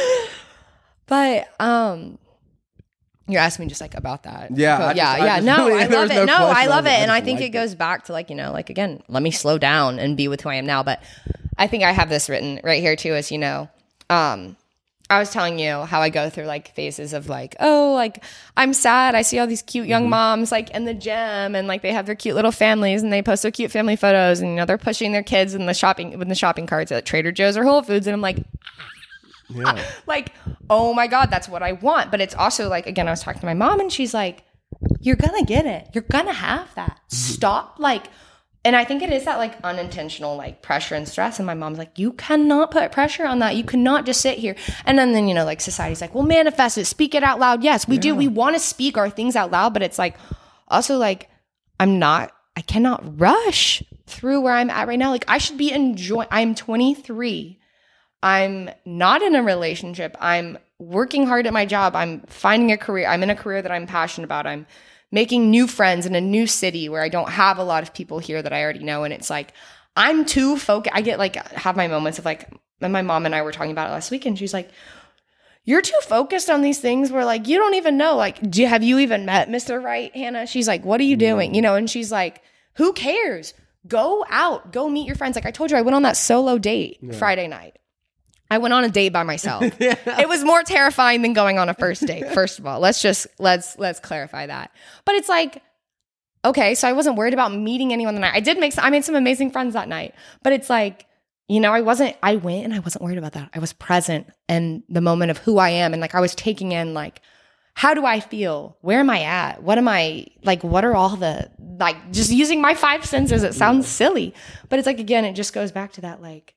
But um you're asking me just like about that. Yeah. So, I just, yeah. I yeah. just, no, I love it. No, no I love it. And I, I think it goes it. back to like, you know, like again, let me slow down and be with who I am now. But I think I have this written right here too, as you know, um, I was telling you how I go through like phases of like, oh, like I'm sad. I see all these cute young mm-hmm. moms like in the gym and like they have their cute little families and they post their cute family photos and, you know, they're pushing their kids in the shopping with the shopping carts at Trader Joe's or Whole Foods. And I'm like, yeah. like, oh my God, that's what I want. But it's also like, again, I was talking to my mom and she's like, you're going to get it. You're going to have that. Stop like, and I think it is that like unintentional like pressure and stress. And my mom's like, you cannot put pressure on that. You cannot just sit here. And then, then you know, like society's like, well, manifest it, speak it out loud. Yes, we yeah. do. We want to speak our things out loud. But it's like, also like, I'm not, I cannot rush through where I'm at right now. Like I should be enjoying, I'm twenty-three. I'm not in a relationship. I'm working hard at my job. I'm finding a career. I'm in a career that I'm passionate about. I'm making new friends in a new city where I don't have a lot of people here that I already know. And it's like, I'm too focused. I get like, have my moments of like, and my mom and I were talking about it last week, and she's like, you're too focused on these things where like, you don't even know, like, do you, have you even met Mister Right, Hannah? She's like, what are you doing? You know, and she's like, who cares? Go out, go meet your friends. Like I told you, I went on that solo date yeah. Friday night. I went on a date by myself. yeah. It was more terrifying than going on a first date. First of all, let's just, let's, let's clarify that. But it's like, okay, so I wasn't worried about meeting anyone that night. I did make some, I made some amazing friends that night, but it's like, you know, I wasn't, I went and I wasn't worried about that. I was present in the moment of who I am. And like, I was taking in like, how do I feel? Where am I at? What am I, like, what are all the, like, just using my five senses. It sounds silly, but it's like, again, it just goes back to that, like,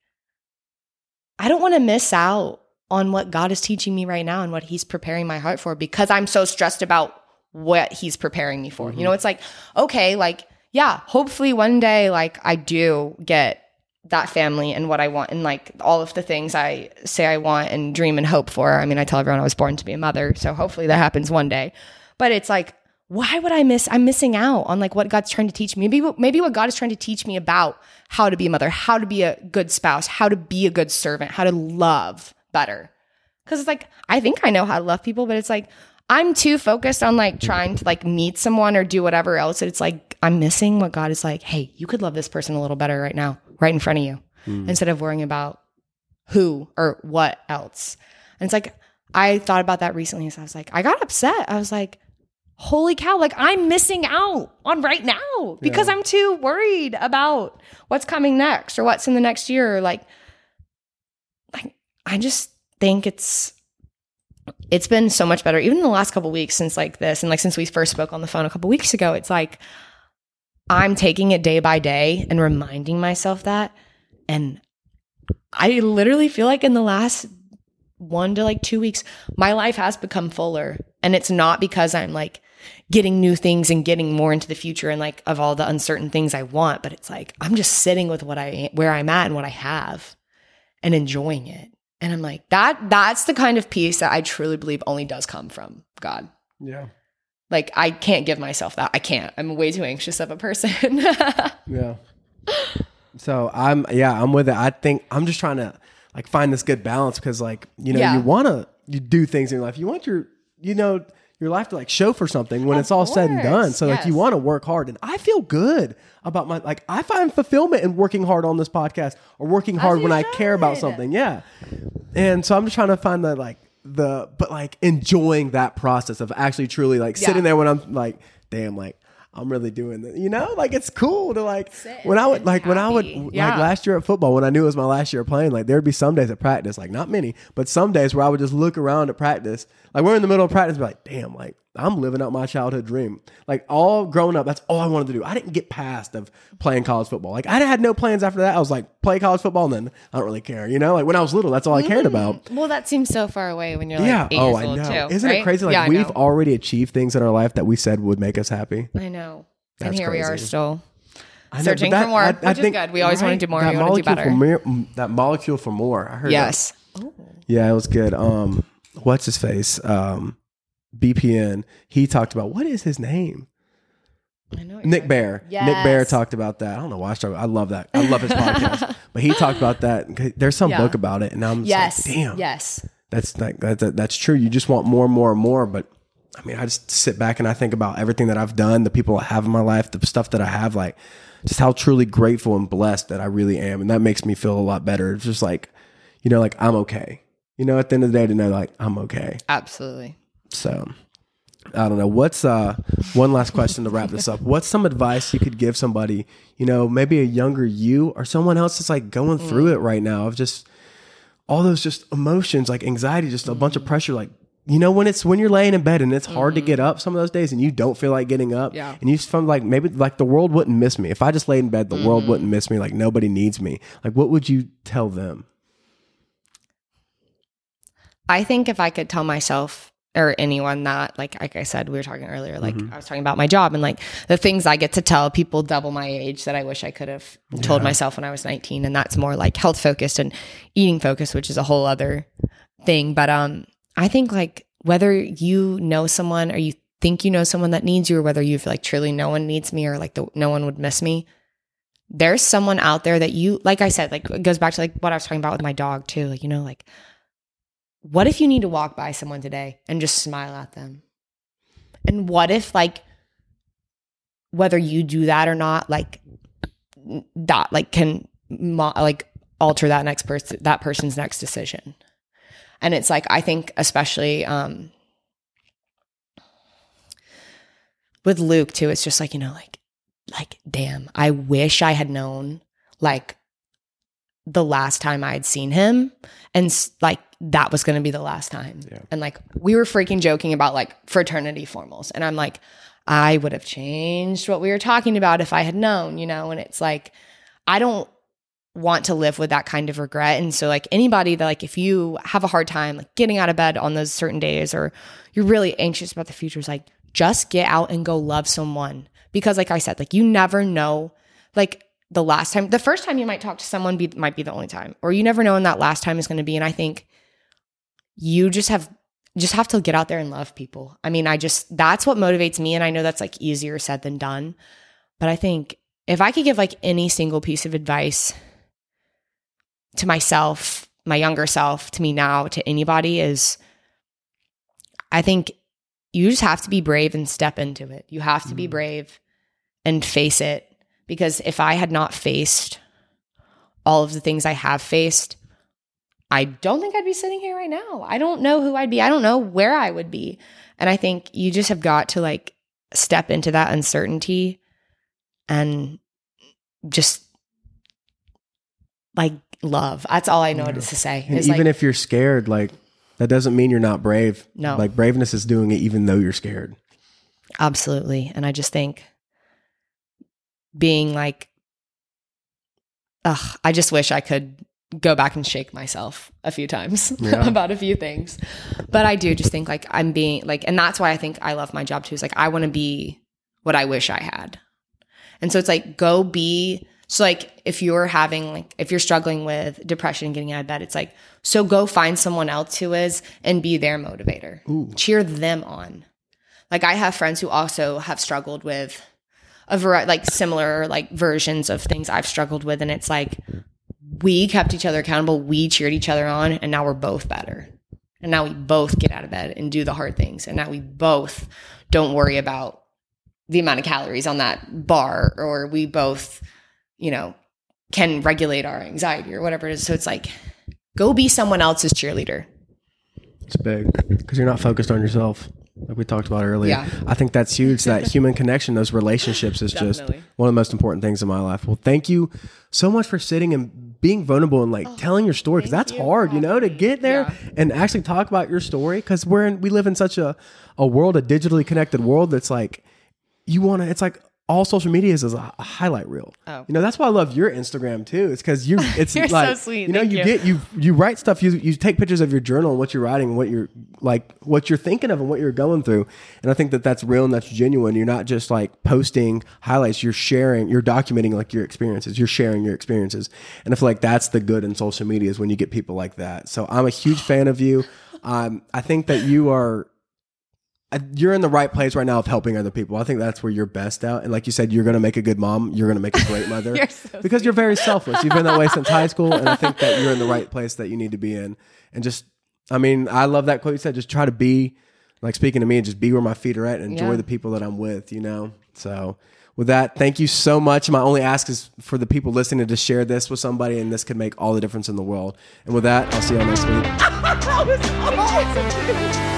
I don't want to miss out on what God is teaching me right now and what he's preparing my heart for because I'm so stressed about what he's preparing me for. Mm-hmm. You know, it's like, okay, like, yeah, hopefully one day, like I do get that family and what I want and like all of the things I say I want and dream and hope for. I mean, I tell everyone I was born to be a mother, so hopefully that happens one day. But it's like, why would I miss, I'm missing out on like what God's trying to teach me. Maybe, maybe what God is trying to teach me about how to be a mother, how to be a good spouse, how to be a good servant, how to love better. Cause it's like, I think I know how to love people, but it's like, I'm too focused on like trying to like meet someone or do whatever else. It's like, I'm missing what God is like, hey, you could love this person a little better right now, right in front of you, mm. instead of worrying about who or what else. And it's like, I thought about that recently. So I was like, I got upset. I was like, holy cow, like I'm missing out on right now because yeah. I'm too worried about what's coming next or what's in the next year. Or like, like, I just think it's, it's been so much better, even in the last couple of weeks since like this. And like, since we first spoke on the phone a couple of weeks ago, it's like, I'm taking it day by day and reminding myself that. And I literally feel like in the last one to like two weeks, my life has become fuller. And it's not because I'm like getting new things and getting more into the future and like of all the uncertain things I want, but it's like, I'm just sitting with what I, where I'm at and what I have and enjoying it. And I'm like, that, that's the kind of peace that I truly believe only does come from God. Yeah. Like I can't give myself that. I can't. I'm way too anxious of a person. yeah. So I'm, yeah, I'm with it. I think I'm just trying to like find this good balance because like, you know, yeah. you want to you do things in your life. You want your, you know, your life to like show for something when of it's all course. said and done. So yes. like you want to work hard, and I feel good about my, like I find fulfillment in working hard on this podcast or working hard when I care about something. Yeah. And so I'm just trying to find the like the, but like enjoying that process of actually truly like yeah. sitting there when I'm like, damn, like I'm really doing this, you know, like it's cool to like, Sit when I would like, happy. when I would yeah. like last year at football, when I knew it was my last year playing, like there'd be some days at practice, like not many, but some days where I would just look around at practice, like we're in the middle of practice, and be like, damn, like I'm living out my childhood dream. Like all growing up, that's all I wanted to do. I didn't get past of playing college football. Like I had no plans after that. I was like, play college football and then I don't really care. You know, like when I was little, that's all I cared about. Well, that seems so far away when you're like yeah. eight oh, years I old know. too. Isn't right? it crazy? Like yeah, we've already achieved things in our life that we said would make us happy. I know. That's and here crazy. we are still know, searching that, for more, I, I which think, is good. We always right? want to do more. That we want to do better. For more, that molecule for more. I heard yes. That. Yeah, it was good. Um, what's his face? Um, B P N. He talked about, what is his name? I know. Nick Bear. Yes. Nick Bear talked about that. I don't know why I started. I love that. I love his podcast. But he talked about that. There's some yeah. book about it, and I'm just yes. like, damn. Yes. That's like that, that, that's true. You just want more and more and more, but I mean, I just sit back and I think about everything that I've done, the people I have in my life, the stuff that I have, like just how truly grateful and blessed that I really am. And that makes me feel a lot better. It's just like, you know, like I'm okay. You know, at the end of the day to know like I'm okay. Absolutely. So I don't know. What's uh one last question to wrap this up. What's some advice you could give somebody, you know, maybe a younger you or someone else that's like going mm. through it right now of just all those just emotions, like anxiety, just a mm. bunch of pressure, like, you know, when it's when you're laying in bed and it's hard mm-hmm. to get up some of those days and you don't feel like getting up yeah. and you just feel like maybe like the world wouldn't miss me. If I just laid in bed, the mm-hmm. world wouldn't miss me. Like nobody needs me. Like what would you tell them? I think if I could tell myself or anyone that, like, like I said, we were talking earlier, like mm-hmm. I was talking about my job and like the things I get to tell people double my age that I wish I could have told yeah. myself when I was nineteen. And that's more like health focused and eating focused, which is a whole other thing. But um, I think like whether you know someone or you think you know someone that needs you, or whether you feel like truly no one needs me or like the, no one would miss me, there's someone out there that you, like I said, like it goes back to like what I was talking about with my dog too. Like, you know, like what if you need to walk by someone today and just smile at them? And what if like, whether you do that or not, like that, like can mo- like alter that next person, that person's next decision. And it's like, I think especially, um, with Luke too, it's just like, you know, like, like, damn, I wish I had known like the last time I had seen him and like that was going to be the last time. Yeah. And like, we were freaking joking about like fraternity formals. And I'm like, I would have changed what we were talking about if I had known, you know? And it's like, I don't want to live with that kind of regret. And so like anybody that like, if you have a hard time like getting out of bed on those certain days, or you're really anxious about the future, it's like, just get out and go love someone. Because like I said, like you never know, like the last time, the first time you might talk to someone be, might be the only time, or you never know when that last time is going to be. And I think you just have, just have to get out there and love people. I mean, I just, that's what motivates me. And I know that's like easier said than done. But I think if I could give like any single piece of advice to myself, my younger self, to me now, to anybody, is I think you just have to be brave and step into it. You have to be brave and face it. Because if I had not faced all of the things I have faced, I don't think I'd be sitting here right now. I don't know who I'd be. I don't know where I would be. And I think you just have got to like step into that uncertainty and just like love. That's all I know yeah. to say. And even like, if you're scared, like that doesn't mean you're not brave. No. Like braveness is doing it even though you're scared. Absolutely. And I just think being like, ugh, I just wish I could go back and shake myself a few times yeah. about a few things. But I do just think like I'm being like, and that's why I think I love my job too. Is like, I want to be what I wish I had. And so it's like, go be, so like if you're having like, if you're struggling with depression, getting out of bed, it's like, so go find someone else who is and be their motivator. Ooh. Cheer them on. Like I have friends who also have struggled with a variety, like similar like versions of things I've struggled with. And it's like, we kept each other accountable. We cheered each other on, and now we're both better. And now we both get out of bed and do the hard things. And now we both don't worry about the amount of calories on that bar, or we both, you know, can regulate our anxiety or whatever it is. So it's like, go be someone else's cheerleader. It's big because you're not focused on yourself. Like we talked about earlier. Yeah. I think that's huge. That human connection, those relationships is just one of the most important things in my life. Well, thank you so much for sitting and being vulnerable and like oh, telling your story. Cause that's you. hard, you know, to get there yeah. and actually talk about your story. Cause we're in, we live in such a, a world, a digitally connected world. That's like, you want to, it's like all social media is, is a, a highlight reel. Oh. You know, that's why I love your Instagram too. It's cause you, it's you're like, so sweet. you know, Thank you you. get, you, you write stuff, you, you take pictures of your journal and what you're writing, what you're like, what you're thinking of and what you're going through. And I think that that's real and that's genuine. You're not just like posting highlights, you're sharing, you're documenting like your experiences, you're sharing your experiences. And I feel like that's the good in social media is when you get people like that. So I'm a huge fan of you. Um, I think that you are, you're in the right place right now of helping other people. I think that's where you're best out. And like you said, you're going to make a good mom. You're going to make a great mother you're so because sweet. You're very selfless. You've been that way since high school. And I think that you're in the right place that you need to be in. And just, I mean, I love that quote you said, just try to be like speaking to me and just be where my feet are at and enjoy yeah. the people that I'm with, you know? So with that, thank you so much. My only ask is for the people listening to just share this with somebody, and this could make all the difference in the world. And with that, I'll see you all next week. That was awesome.